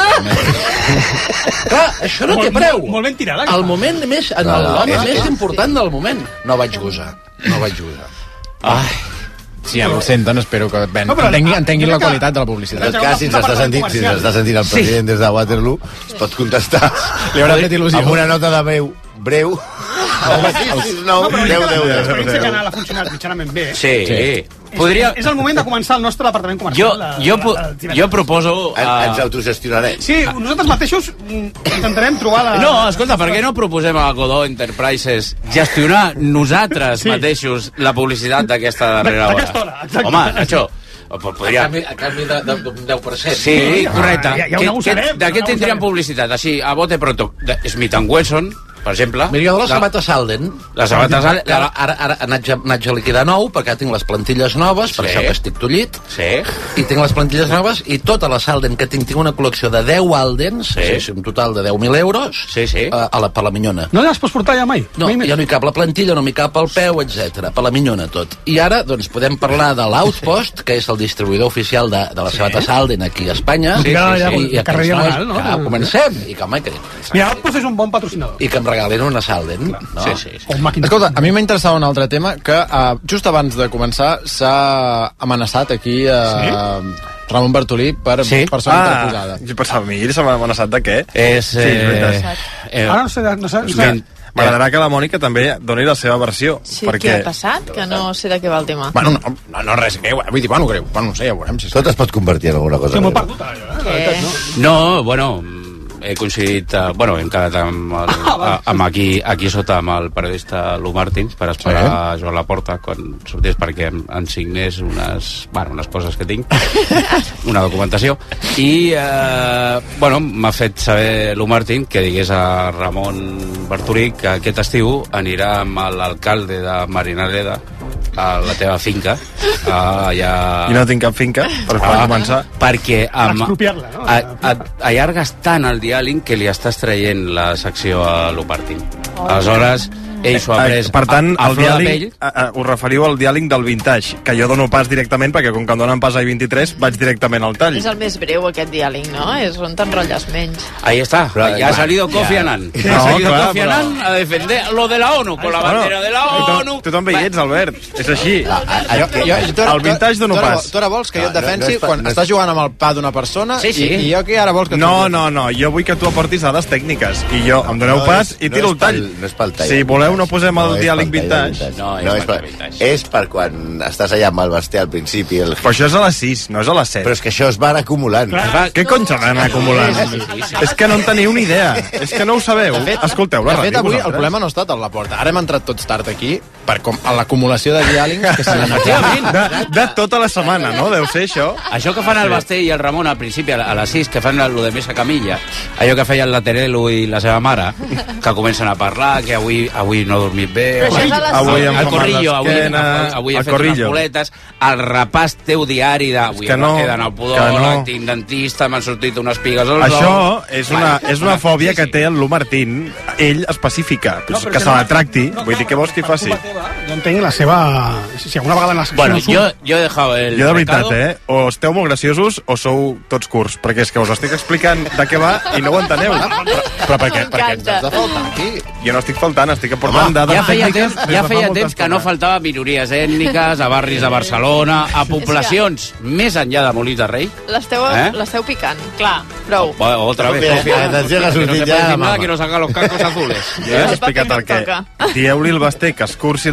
Clar, això no té preu. Molt, molt ben tirada. El moment més, en No, no, l'home és- més és- important del moment. No vaig gosar, no vaig gosar. Ai, si ja no el senten, espero que ben, No, però- entenguin, entenguin la crec que- qualitat de la En publicitat. tot cas, si ens està sentint, si ens està sentint el president des de Waterloo, es pot contestar. Li haurà fet il·lusió. Amb una nota de veu breu. Home, sis sis nou però deu deu l'experiència deu. canal ha funcionat mitjanament bé. Sí. Sí. Podria... És, és el moment de començar el nostre departament Jo, comercial. la- jo, la- po- la- la- jo proposo... En- Uh... Ens autogestionarem. Sí, nosaltres mateixos mm, intentarem trobar la... No, escolta, per què no proposem a Godó Enterprises gestionar nosaltres Sí. mateixos la publicitat d'aquesta darrera hora? D'aquesta hora, exacte. Home, Nacho, A podria... canvi, a canvi de, de, d'un deu per cent. Sí, correcte. Ja- ja ho Que- negociarem, que- De què ja ho tindríem negociarem. publicitat? Així, a bote pronto. De Smith and Wesson, per exemple. Mira, jo de la sabata Salden... La sabata Salden... Ara, ara, ara n'haig n'haig a liquidar nou, perquè tinc les plantilles noves, per Sí. això que estic tollit. Sí. I tinc les plantilles noves, i tota la Salden que tinc, tinc una col·lecció de deu Aldens, Sí. sí. un total de deu mil euros, Sí, sí. a, a la, per la minyona. No les pots portar ja mai? No, mai més? ja no hi cap la plantilla, no m'hi cap el peu, etcètera. Per la minyona tot. I ara, doncs, podem parlar de l'Outpost, que és el distribuïdor oficial de, de la sabata Salden aquí a Espanya. Sí, sí, sí. I, i Carrer aquests Diagonal, nois, no? que comencem, i que, home, que, Mira, Outpost és un bon patrocinador. i que em regalin una Salden. No? Sí, sí. O un màquina. Escolta, a mi m'interessava un altre tema que uh, just abans de començar s'ha amenaçat aquí uh, Ramon Bartolí per Sí. persona Ah, interposada. jo pensava, mi, s'ha amenaçat de què? És... Sí, és veritat. eh, Ara no sé... No sé, no sé. Ben- M'agradarà que la Mònica també doni la seva versió. Sí, perquè... què ha passat? Que no sé de què va el tema. Bueno, no, no, no res greu, eh? Vull dir, bueno, greu, bueno, no sé, ja ho veurem. Si és... Tot es pot convertir en alguna cosa. Sí, m'ho he greu. perdut, ara, jo, eh? La veritat, no? No, bueno, he coincidit... Uh, bueno, hem quedat amb, el, Ah, amb aquí, aquí sota amb el periodista Lu Martins per esperar sí. a Joan Laporta quan sortís perquè em, em signés unes, bueno, unes coses que tinc, una documentació. I, eh, bueno, m'ha fet saber Lu Martín que digués a Ramon Bartolí que aquest estiu anirà amb l'alcalde de Marinaleda a la teva finca, uh, allà... I no tinc cap finca, per Ah, començar. perquè amb, Expropiar-la, no? a, a, allargues tant el diàleg que li estàs traient la secció a l'Upartin. Oh. Aleshores, ell s'ho ha pres Eh, per tant, a, a el flor de diàleg, pell. a, a, us referiu al diàleg del vintage, que jo dono pas directament, perquè com que em donen pas a I vint-i-tres, vaig directament al tall. És el més breu, aquest diàleg, no? És on t'enrotlles menys. Ahí está, Però, ya ha clar, salido Kofi ja. Annan. No, ha salido clar, Kofi però- Annan a defender lo de la ONU, con la bandera de la tu, ONU. tu també hi ets, Albert. És així. Jo, jo, tu, El vintage dono tu, ara- pas. Tu ara vols que jo et No, no, defensi no és pa- quan no és- estàs jugant amb el pa d'una persona Sí, sí. I, i jo que ara vols que... tu- No, no, no, jo vull que tu aportis dades tècniques i jo em doneu No pas és- i no tiro és el tall. pel- no és pel tall. Si voleu no posem el No és diàleg pel tall, vintage. No, és no, és, pel per, vintage. és per quan estàs allà amb el bestiar al principi. El... Però això és a les sis, no és a les set. Però és que això es va anar acumulant. Va, què cony s'ha d'anar acumulant? És que no en teniu ni idea. És que no ho sabeu. Escolteu la De fet, ràdio, avui el vosaltres. problema no ha estat a la porta. Ara hem entrat tots tard aquí per com, a l'acumulació de diàlegs que s'han anat. De, de tota la setmana, no? Deu ser això. Això que fan el Basté i el Ramon al principi, a, la- a les sis, que fan el, lo de Mesa Camilla, allò que feien la Terelu i la seva mare, que comencen a parlar, que avui avui no he dormit bé... Però això és a les Avui sis. em el fa mal corrillo, avui, l'esquena, avui he el fet unes corrillo. boletes, el repàs teu diari de... Avui que em no, va quedar en el pudor, que no. tinc dentista, m'han sortit unes pigues als Això ous. és una, és una fòbia que té el Lu Martín, ell específica, No, que però se que la no- tracti. no, Vull dir, què vols que hi per faci? culpa teva, Jo entenc la seva... Si alguna vegada en la secció... Bueno, surt- yo, yo he dejado el Jo de veritat, recado. eh? O esteu molt graciosos o sou tots curts, perquè és que us estic explicant de què va i no ho enteneu. Però per què, per què ens has de faltar aquí? Jo no estic faltant, estic aportant dades Ja feia tècniques temps, des ja de fa feia molta temps que no estona. faltava minories ètniques, a barris de Barcelona, a poblacions més enllà de Molins de Rei. L'esteu Eh? l'esteu picant, clar. Prou. Bueno, otra vez. Mira, Kofi Annan. atenció que ha Que no sortit se ja puede la decir nada mama. que nos saca los cacos azules. Jo ja he Eh? explicat el què. Dieu-li al Basté que escurci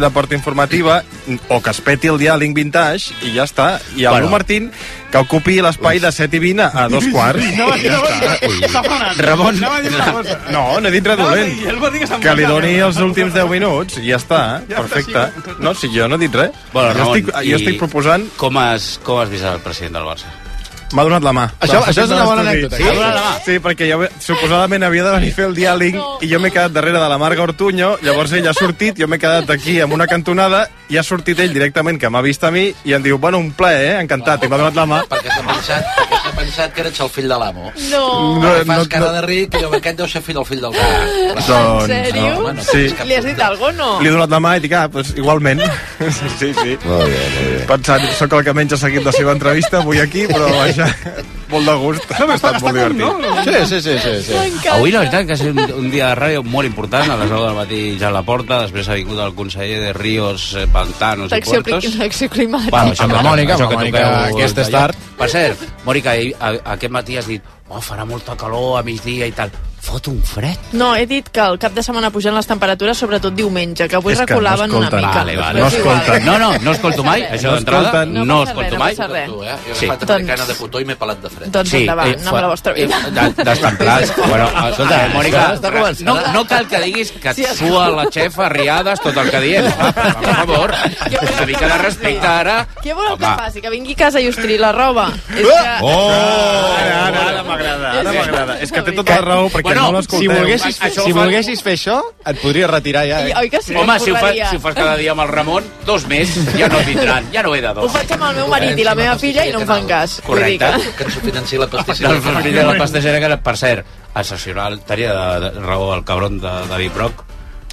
de porta informativa, o que es peti el diàleg vintage, i ja està. I el Bueno. Lu Martín, que ocupi l'espai de set i vint a dos quarts. No, I ja no, està. no, Ramon, anava a dir una cosa. no, no he dit res No, dolent. i ell va dir que se'n Que li va doni anar. els últims deu minuts i ja està, Ja està, perfecte. sí. No, si jo no he dit res. Bueno, jo, Ramon, estic, jo i estic proposant... Com has, com has vist el president del Barça? M'ha donat la mà. Això- Clar, això és una bona estudi. anècdota. Sí, M'ha donat la mà. sí, perquè jo suposadament havia de venir a fer el diàleg no. i jo m'he quedat darrere de la Marga Ortuño, llavors ell ha sortit, jo m'he quedat aquí amb una cantonada i ha sortit ell directament, que m'ha vist a mi, i em diu, bueno, un plaer, eh? Encantat, i m'ha donat la mà. Perquè s'ha pensat, perquè s'ha pensat que eres el fill de l'amo. No. No, Perquè fas no, cara no. de ric i jo, aquest deu ser fill del fill del car. Doncs, En sèrio? no, bueno, sí. Li has dit alguna cosa, no? Li he donat la mà i dic, ah, pues, igualment. Sí, sí, sí. Molt bé, molt bé. Pensant, sóc el que menys ha seguit la seva entrevista avui aquí, però vaja, molt de gust. No, però ha estat està- molt està com, divertit. no? Sí, sí, sí, sí, sí. M'encanta. Avui la veritat que ha sigut un, un dia de ràdio molt important. A les nou del matí ja a la porta, després ha vingut el conseller de Ríos, eh, Pantanos i L'acció Puertos. l'acció climàtica. Bueno, això Amb que- la Mònica, això amb la que Mònica, toqueu aquest d'allò. és tard. Per cert, Mònica, ahir- a- aquest matí has dit oh, farà molta calor a migdia i tal. Fot un fred. No, he dit que el cap de setmana pugen les temperatures, sobretot diumenge, que avui És que no reculaven una escolten. mica. Vale, vale. No Però és igual. escolten. No, no, no escolto mai, això No d'entrada. escolten. No, No passa escolto res, mai. no passa res. Tu, eh? Jo he Sí. agafat americana de cotó i m'he pelat de fred. Doncs endavant, eh, no fa- amb la vostra vida. eh, de- Destemplats. Bueno, escolta, Mònica, Està començant. no, no cal que diguis que et Sí, sua la xefa riades tot el que diem. Va, per favor, una mica de respecte ara. Què voleu que Home. faci? Que vingui a casa i us tiri la roba? És que... Oh! Ara, ara, ara m'agrada, ara m'agrada. És que té tota la raó, perquè Bueno, no Si l'escolteu. volguessis, Això si ho fa- volguessis fer això, et podries retirar ja, I, eh? oi que sí? Home, Em si ho, fa, correria. si ho fas cada dia amb el Ramon, dos més, ja no vindran, ja no he de Ho dos. faig amb el meu marit i la meva filla i no em fan cas. Vull dir Correcte. que- Que ens ho financi la El pastissera. fill de la pastissera, que, per cert, excepcional, tenia de, de raó el cabron de David Brock,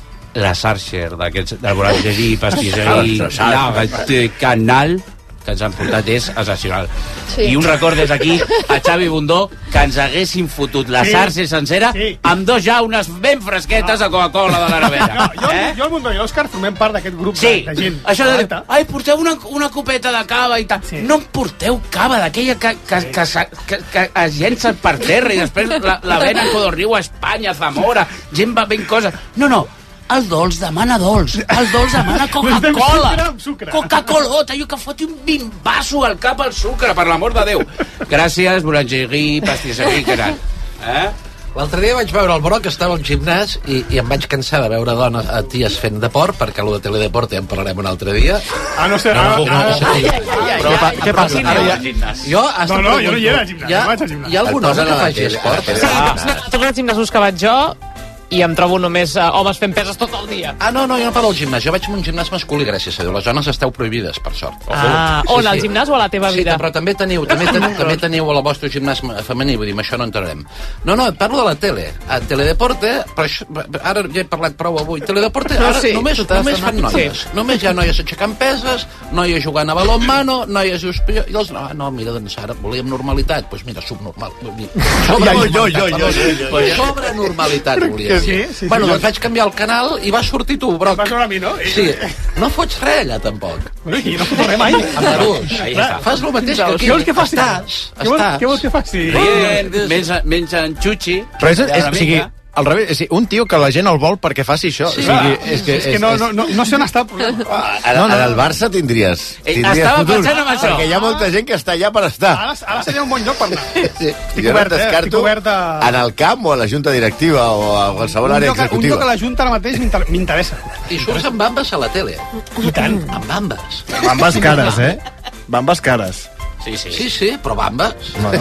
la Sarcher d'aquests, del Borangerí, Pastisserí, Nugget, Canal, que ens han portat és excepcional. Sí. I un record des d'aquí a Xavi Bundó, que ens haguessin fotut la Sí. Sarcher sencera Sí. amb dos jaunes ben fresquetes a Coca-Cola de la nevera. No, jo, eh? jo el Mundo i l'Òscar formem part d'aquest grup Sí, de, de gent. això de dir, alta. ai, porteu una, una copeta de cava i tal. Sí. No em porteu cava d'aquella que, que, que, que, que, que es llença per terra i després la, la ven a Codorniu, a Espanya, a Zamora, gent va ben cosa. No, no, el dolç demana dolç, el dolç demana Necessitem sucre Coca-Cola. amb sucre. Coca-Colota, jo que foti un bimbasso al cap al sucre, per l'amor de Déu. Gràcies, Boulangerie, Pastisserie, que anat. Eh? L'altre dia vaig veure el Broc, estava al gimnàs i, i em vaig cansar de veure dones a ties fent deport, perquè allò de Teledeport ja en parlarem un altre dia. Ah, no sé, No, ara... no, no, ara- no, Ai, ai, ai, ai, Però, ai. què passa? Ara ja... Jo, hasta No, no, jo no hi era al pregunto, gimnàs, Hi ha, no vaig al gimnàs. hi ha algun El home posen que a la faci tele, esport? a la tele. Ah. Tots els gimnasos que vaig jo i em trobo només uh, homes fent peses tot el dia. Ah, no, no, jo no parlo del gimnàs. Jo vaig a un gimnàs masculí, gràcies a Déu. Les dones esteu prohibides, per sort. Ah, on, al gimnàs o a la teva Sí, vida? però també teniu, també, teniu, també teniu el vostre gimnàs femení, vull dir, amb això no entrarem. No, no, parlo de la tele. A Teledeporte, però això, ara ja he parlat prou avui, Teledeporte, No, ara sí, només, tota només l'estona. fan noies. Sí. Només hi ha noies aixecant peses, noies jugant a balonmano, noies i els... No, no, mira, doncs ara volíem normalitat, doncs pues mira, subnormal. Vull dir, Sobrenormalitat, perdó. Sobrenormalitat, volia Sí, dir. sí, sí, Bueno, jo- doncs vaig canviar el canal i va sortir tu, Broc. Vas veure a mi, no? Sí, no fots res allà, tampoc. Bueno, i no foto res mai. Amb Marús. Ahí està. Fas el mateix que aquí. Què vols que faci? Estàs, Què vols, estàs. què vols que faci? Rient, menja, mengen xuxi. Però és, és, cada o sigui, mica. al revés, és un tio que la gent el vol perquè faci això. Sí, o sigui, clar. és que, és que no, no, no, no sé on està el problema. En, No, no. en el Barça tindries, Eh, tindries estava futur, pensant en això. perquè hi ha molta gent que està allà per estar. Ara, ara seria un bon lloc per anar. Sí. Estic Jo no obert, eh? Estic descarto obert a... en el camp o a la junta directiva o a qualsevol Un àrea lloc, un lloc executiva. a la Junta ara mateix m'inter- m'interessa. I surts amb bambes a la tele. I tant. Amb bambes. Bambes cares, eh? Bambes cares. Sí, sí. Sí, sí, però bambes.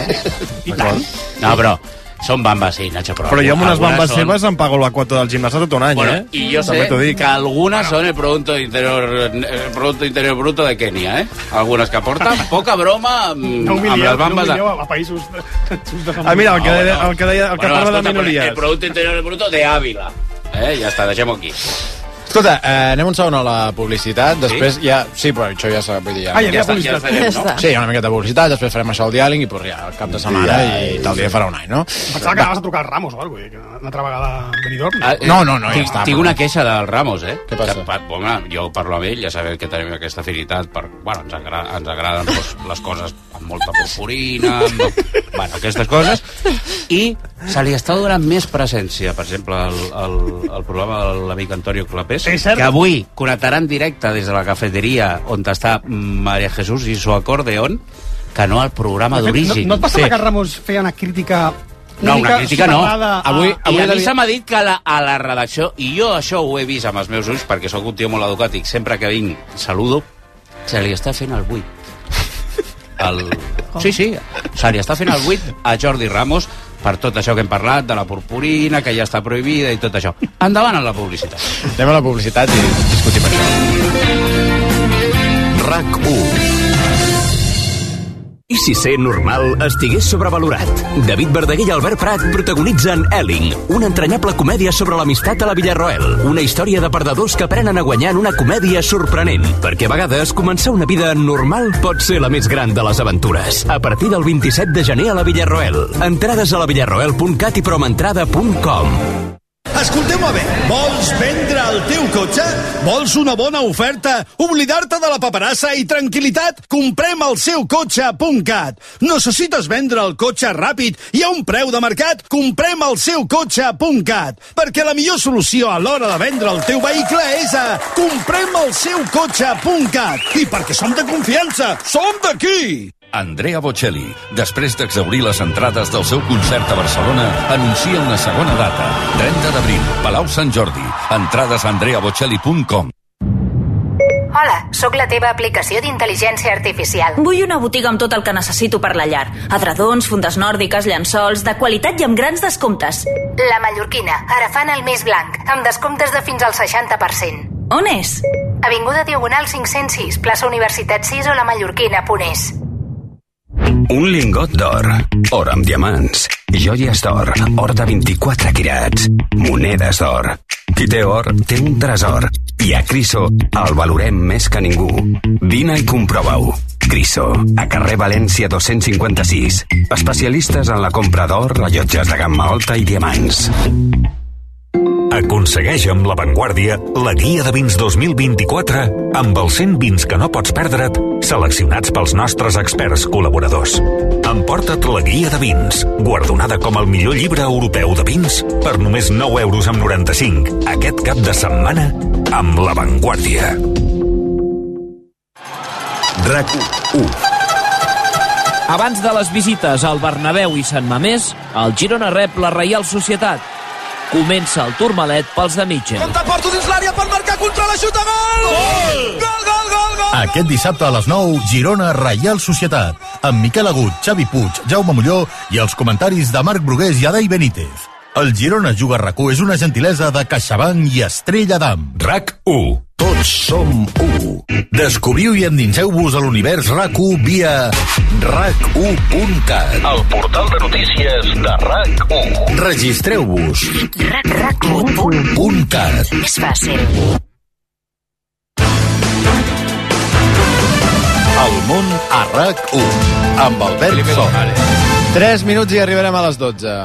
I tant. No, però són bambes, sí, Nacho, però... Però jo amb unes algunes bambes són- seves em pago la quota del gimnàs tot un any, Bueno, eh? y yo També sé t'ho dic. que algunas son el Producto Interior el Producto Interior Bruto de Kenia, ¿eh? Algunas que aportan poca broma mm, No amb humilieu, les no bambes... humilieu a, a països de, de Ah, mira, el que, No, deia, bueno. el que, deia, el que Bueno, parla de escolta, però minories. El Producto Interior Bruto de Ávila. Eh? Ja està, deixem-ho aquí. Escolta, eh, anem un segon a la publicitat, després sí? ja... Sí, però això ja s'ha... Vull dir, ja, Ah, hi havia Ja està, publicitat. ja farem, Ja no? està. Sí, hi ha una miqueta de publicitat, després farem això al diàleg i pues, ja, el cap de setmana Ja, i tal dia farà un any, no? Pensava que anaves a trucar al Ramos o alguna cosa, que una altra vegada a Benidorm. Ah, eh, No, no, no, ja tinc, està, Tinc però- una queixa del Ramos, eh? Què passa? Que, pa- home, jo parlo amb ell, ja sabeu que tenim aquesta afinitat per... Bueno, ens, agra ens agraden doncs, les coses amb molta purpurina, amb, bueno, aquestes coses. I se li està donant més presència, per exemple, al, al, al programa de l'amic Antonio Clapés, Sí, cert. que avui connectarà en directe des de la cafeteria on està María Jesús i su acordeón, que no al programa De fet, d'origen. No, no et passava que Ramos feia una crítica... No, una crítica no. soterrada a- Avui, avui I a mi havia- se m'ha dit que a la, a la redacció, i jo això ho he vist amb els meus ulls, perquè sóc un tio molt educat i sempre que vinc saludo, se li està fent el buit. El... Sí, sí, se li està fent el buit a Jordi Ramos per tot això que hem parlat, de la purpurina, que ja està prohibida i tot això. Endavant a la publicitat. Anem a la publicitat i discutim això. RAC u. I si ser normal estigués sobrevalorat? David Verdaguer i Albert Prat protagonitzen Elling, una entranyable comèdia sobre l'amistat a la Villarroel. Una història de perdedors que aprenen a guanyar en una comèdia sorprenent. Perquè a vegades començar una vida normal pot ser la més gran de les aventures. A partir del vint-i-set de gener a la Villarroel. Entrades a la villarroel punt cat i promentrada punt com. Escolteu-me bé, vols vendre el teu cotxe? Vols una bona oferta? Oblidar-te de la paperassa i tranquil·litat? Comprem el seu cotxe punt cat. Necessites vendre el cotxe ràpid i a un preu de mercat? Comprem el seu cotxe punt cat. Perquè la millor solució a l'hora de vendre el teu vehicle és a comprem el seu cotxe punt cat. I perquè som de confiança, som d'aquí! Andrea Bocelli, després d'exhaurir les entrades del seu concert a Barcelona, anuncia una segona data. trenta d'abril, Palau Sant Jordi. Entrades a andrea bocelli punt com. Hola, sóc la teva aplicació d'intel·ligència artificial. Vull una botiga amb tot el que necessito per la llar. Adredons, fundes nòrdiques, llençols, de qualitat i amb grans descomptes. La Mallorquina, ara fan el més blanc, amb descomptes de fins al seixanta per cent. On és? Avinguda Diagonal cinc-cents sis, plaça Universitat sis o la Mallorquina punt es. Un lingot d'or, or amb diamants, joies d'or, or de vint-i-quatre quirats, monedes d'or. Qui té or, té un tresor. I a Criso el valorem més que ningú. Vine i comprova-ho. Criso, a carrer València dos-cents cinquanta-sis. Especialistes en la compra d'or, rellotges de gamma alta i diamants. Aconsegueix amb La Vanguardia la guia de vins dos mil vint-i-quatre amb els cent vins que no pots perdre't, seleccionats pels nostres experts col·laboradors. Emporta't la guia de vins, guardonada com el millor llibre europeu de vins, per només nou euros amb noranta-cinc, aquest cap de setmana amb La Vanguardia. RAC u. Abans de les visites al Bernabéu i Sant Mamés, el Girona rep la Reial Societat. Comença el Tourmalet pels de Mitchell. Compte Porto dins l'àrea per marcar contra la xuta, gol! Gol! Gol, gol, gol, gol! Aquest dissabte a les nou, Girona Reial Societat, amb Miquel Agut, Xavi Puig, Jaume Molló i els comentaris de Marc Brugués i Adai Benítez. El Girona Juga a RAC u és una gentilesa de CaixaBank i Estrella d'Am. RAC u. Tots som u. Descobriu i endinseu-vos a l'univers RAC u via rac u punt cat. El portal de notícies de RAC u. Registreu-vos. rac u punt cat. És fàcil. El món a RAC u. Amb Albert Sol. tres minuts i arribarem a les dotze.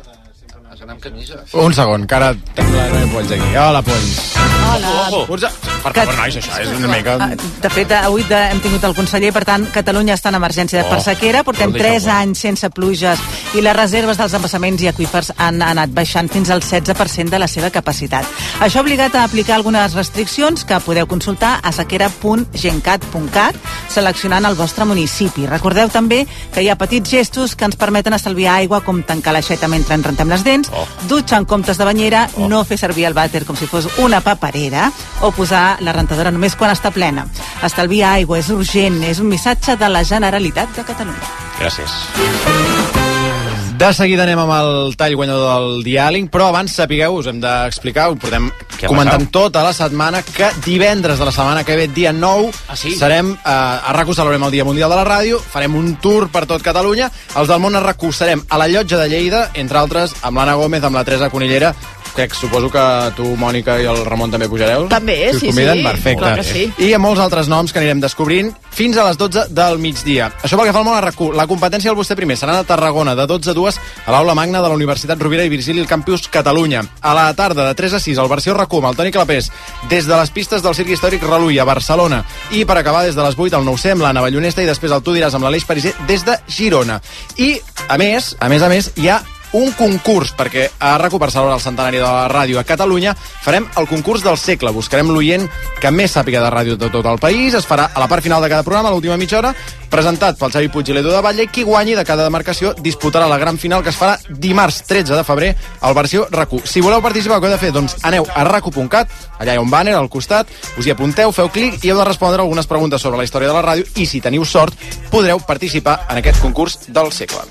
Un segon, que ara tenim la Noé Polls aquí. Hola, Polls. Hola. Ursa. Per favor, nois, això és una mica... De fet, avui de, hem tingut el conseller, per tant, Catalunya està en emergència Oh. per sequera, portem No deixeu tres anys sense pluges i les reserves dels embassaments i aqüífers han anat baixant fins al setze per cent de la seva capacitat. Això ha obligat a aplicar algunes restriccions que podeu consultar a sequera punt gencat punt cat seleccionant el vostre municipi. Recordeu també que hi ha petits gestos que ens permeten estalviar aigua, com tancar l'aixeta mentre ens rentem les dents, oh. dutxar en comptes de banyera, oh. no fer servir el vàter com si fos una paperera o posar la rentadora només quan està plena. Estalviar aigua és urgent, és un missatge de la Generalitat de Catalunya. Gràcies. De seguida anem amb el tall guanyador del diàleg, però abans sapigueu, us hem d'explicar, ho portem comentant tota la setmana, que divendres de la setmana que ve, dia nou, ah, sí? serem eh, a RAC u, celebrem el Dia Mundial de la Ràdio, farem un tour per tot Catalunya, els del món a RAC u serem a la Llotja de Lleida, entre altres amb l'Anna Gómez, amb la Teresa Conillera, que suposo que tu, Mònica, i el Ramon també pujareu. També, si us sí, conviden, sí. Perfecte. Clar que sí. I amb molts altres noms que anirem descobrint fins a les dotze del migdia. Això pel que fa al món a RAC u. La competència del vostè primer serà a Tarragona de dotze a dues a l'Aula Magna de la Universitat Rovira i Virgili al Campus Catalunya. A la tarda de tres a sis al versió RAC u amb el Toni Clapés des de les pistes del Circ Històric Relull a Barcelona. I per acabar des de les vuit al nou ce amb l'Anna Ballonesta i després el Tu diràs amb l'Aleix Pariser des de Girona. I, a més, a més a més, hi ha un concurs, perquè a RAC u per celebrar el centenari de la ràdio a Catalunya farem el concurs del segle. Buscarem l'oient que més sàpiga de ràdio de tot el país. Es farà a la part final de cada programa, a l'última mitja hora, presentat pel Xavi Puig i l'Edu de Batlle. Qui guanyi de cada demarcació disputarà la gran final, que es farà dimarts tretze de febrer al versió RAC u. Si voleu participar, què heu de fer? Doncs aneu a rac u punt cat, allà hi ha un banner al costat, us hi apunteu, feu clic i heu de respondre algunes preguntes sobre la història de la ràdio i, si teniu sort, podreu participar en aquest concurs del segle.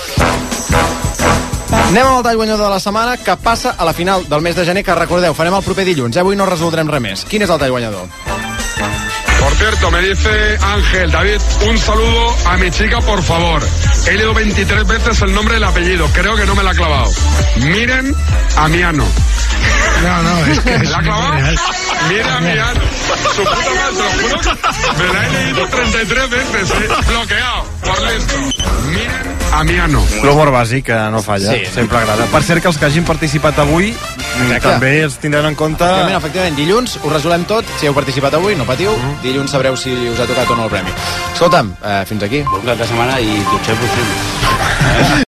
Anem amb el tall guanyador de la setmana, que passa a la final del mes de gener, que recordeu, farem el proper dilluns. Eh? Avui no resoldrem res més. Quin és el tall guanyador? Por cierto, me dice Ángel, David, un saludo a mi chica, por favor. He leído veintitrés veces el nombre y el apellido. Creo que no me la ha clavado. Miren a Miano. No, no, es que... ¿Me la ha clavado? Miren a Miano. Su puta madre, te lo juro que me la he leído treinta y tres veces, eh? Bloqueado, por listo. Miren a Miano. L'humor bàsic, que no falla, Sí. sempre agrada. Per cert, que els que hagin participat avui Exacte. també els tindran en compte... Efectivament, efectivament, dilluns ho resolem tot. Si heu participat avui, no patiu. Dilluns sabreu si us ha tocat o no el premi. Escolta'm, eh, fins aquí. Bon cap de setmana i dutxeu possible.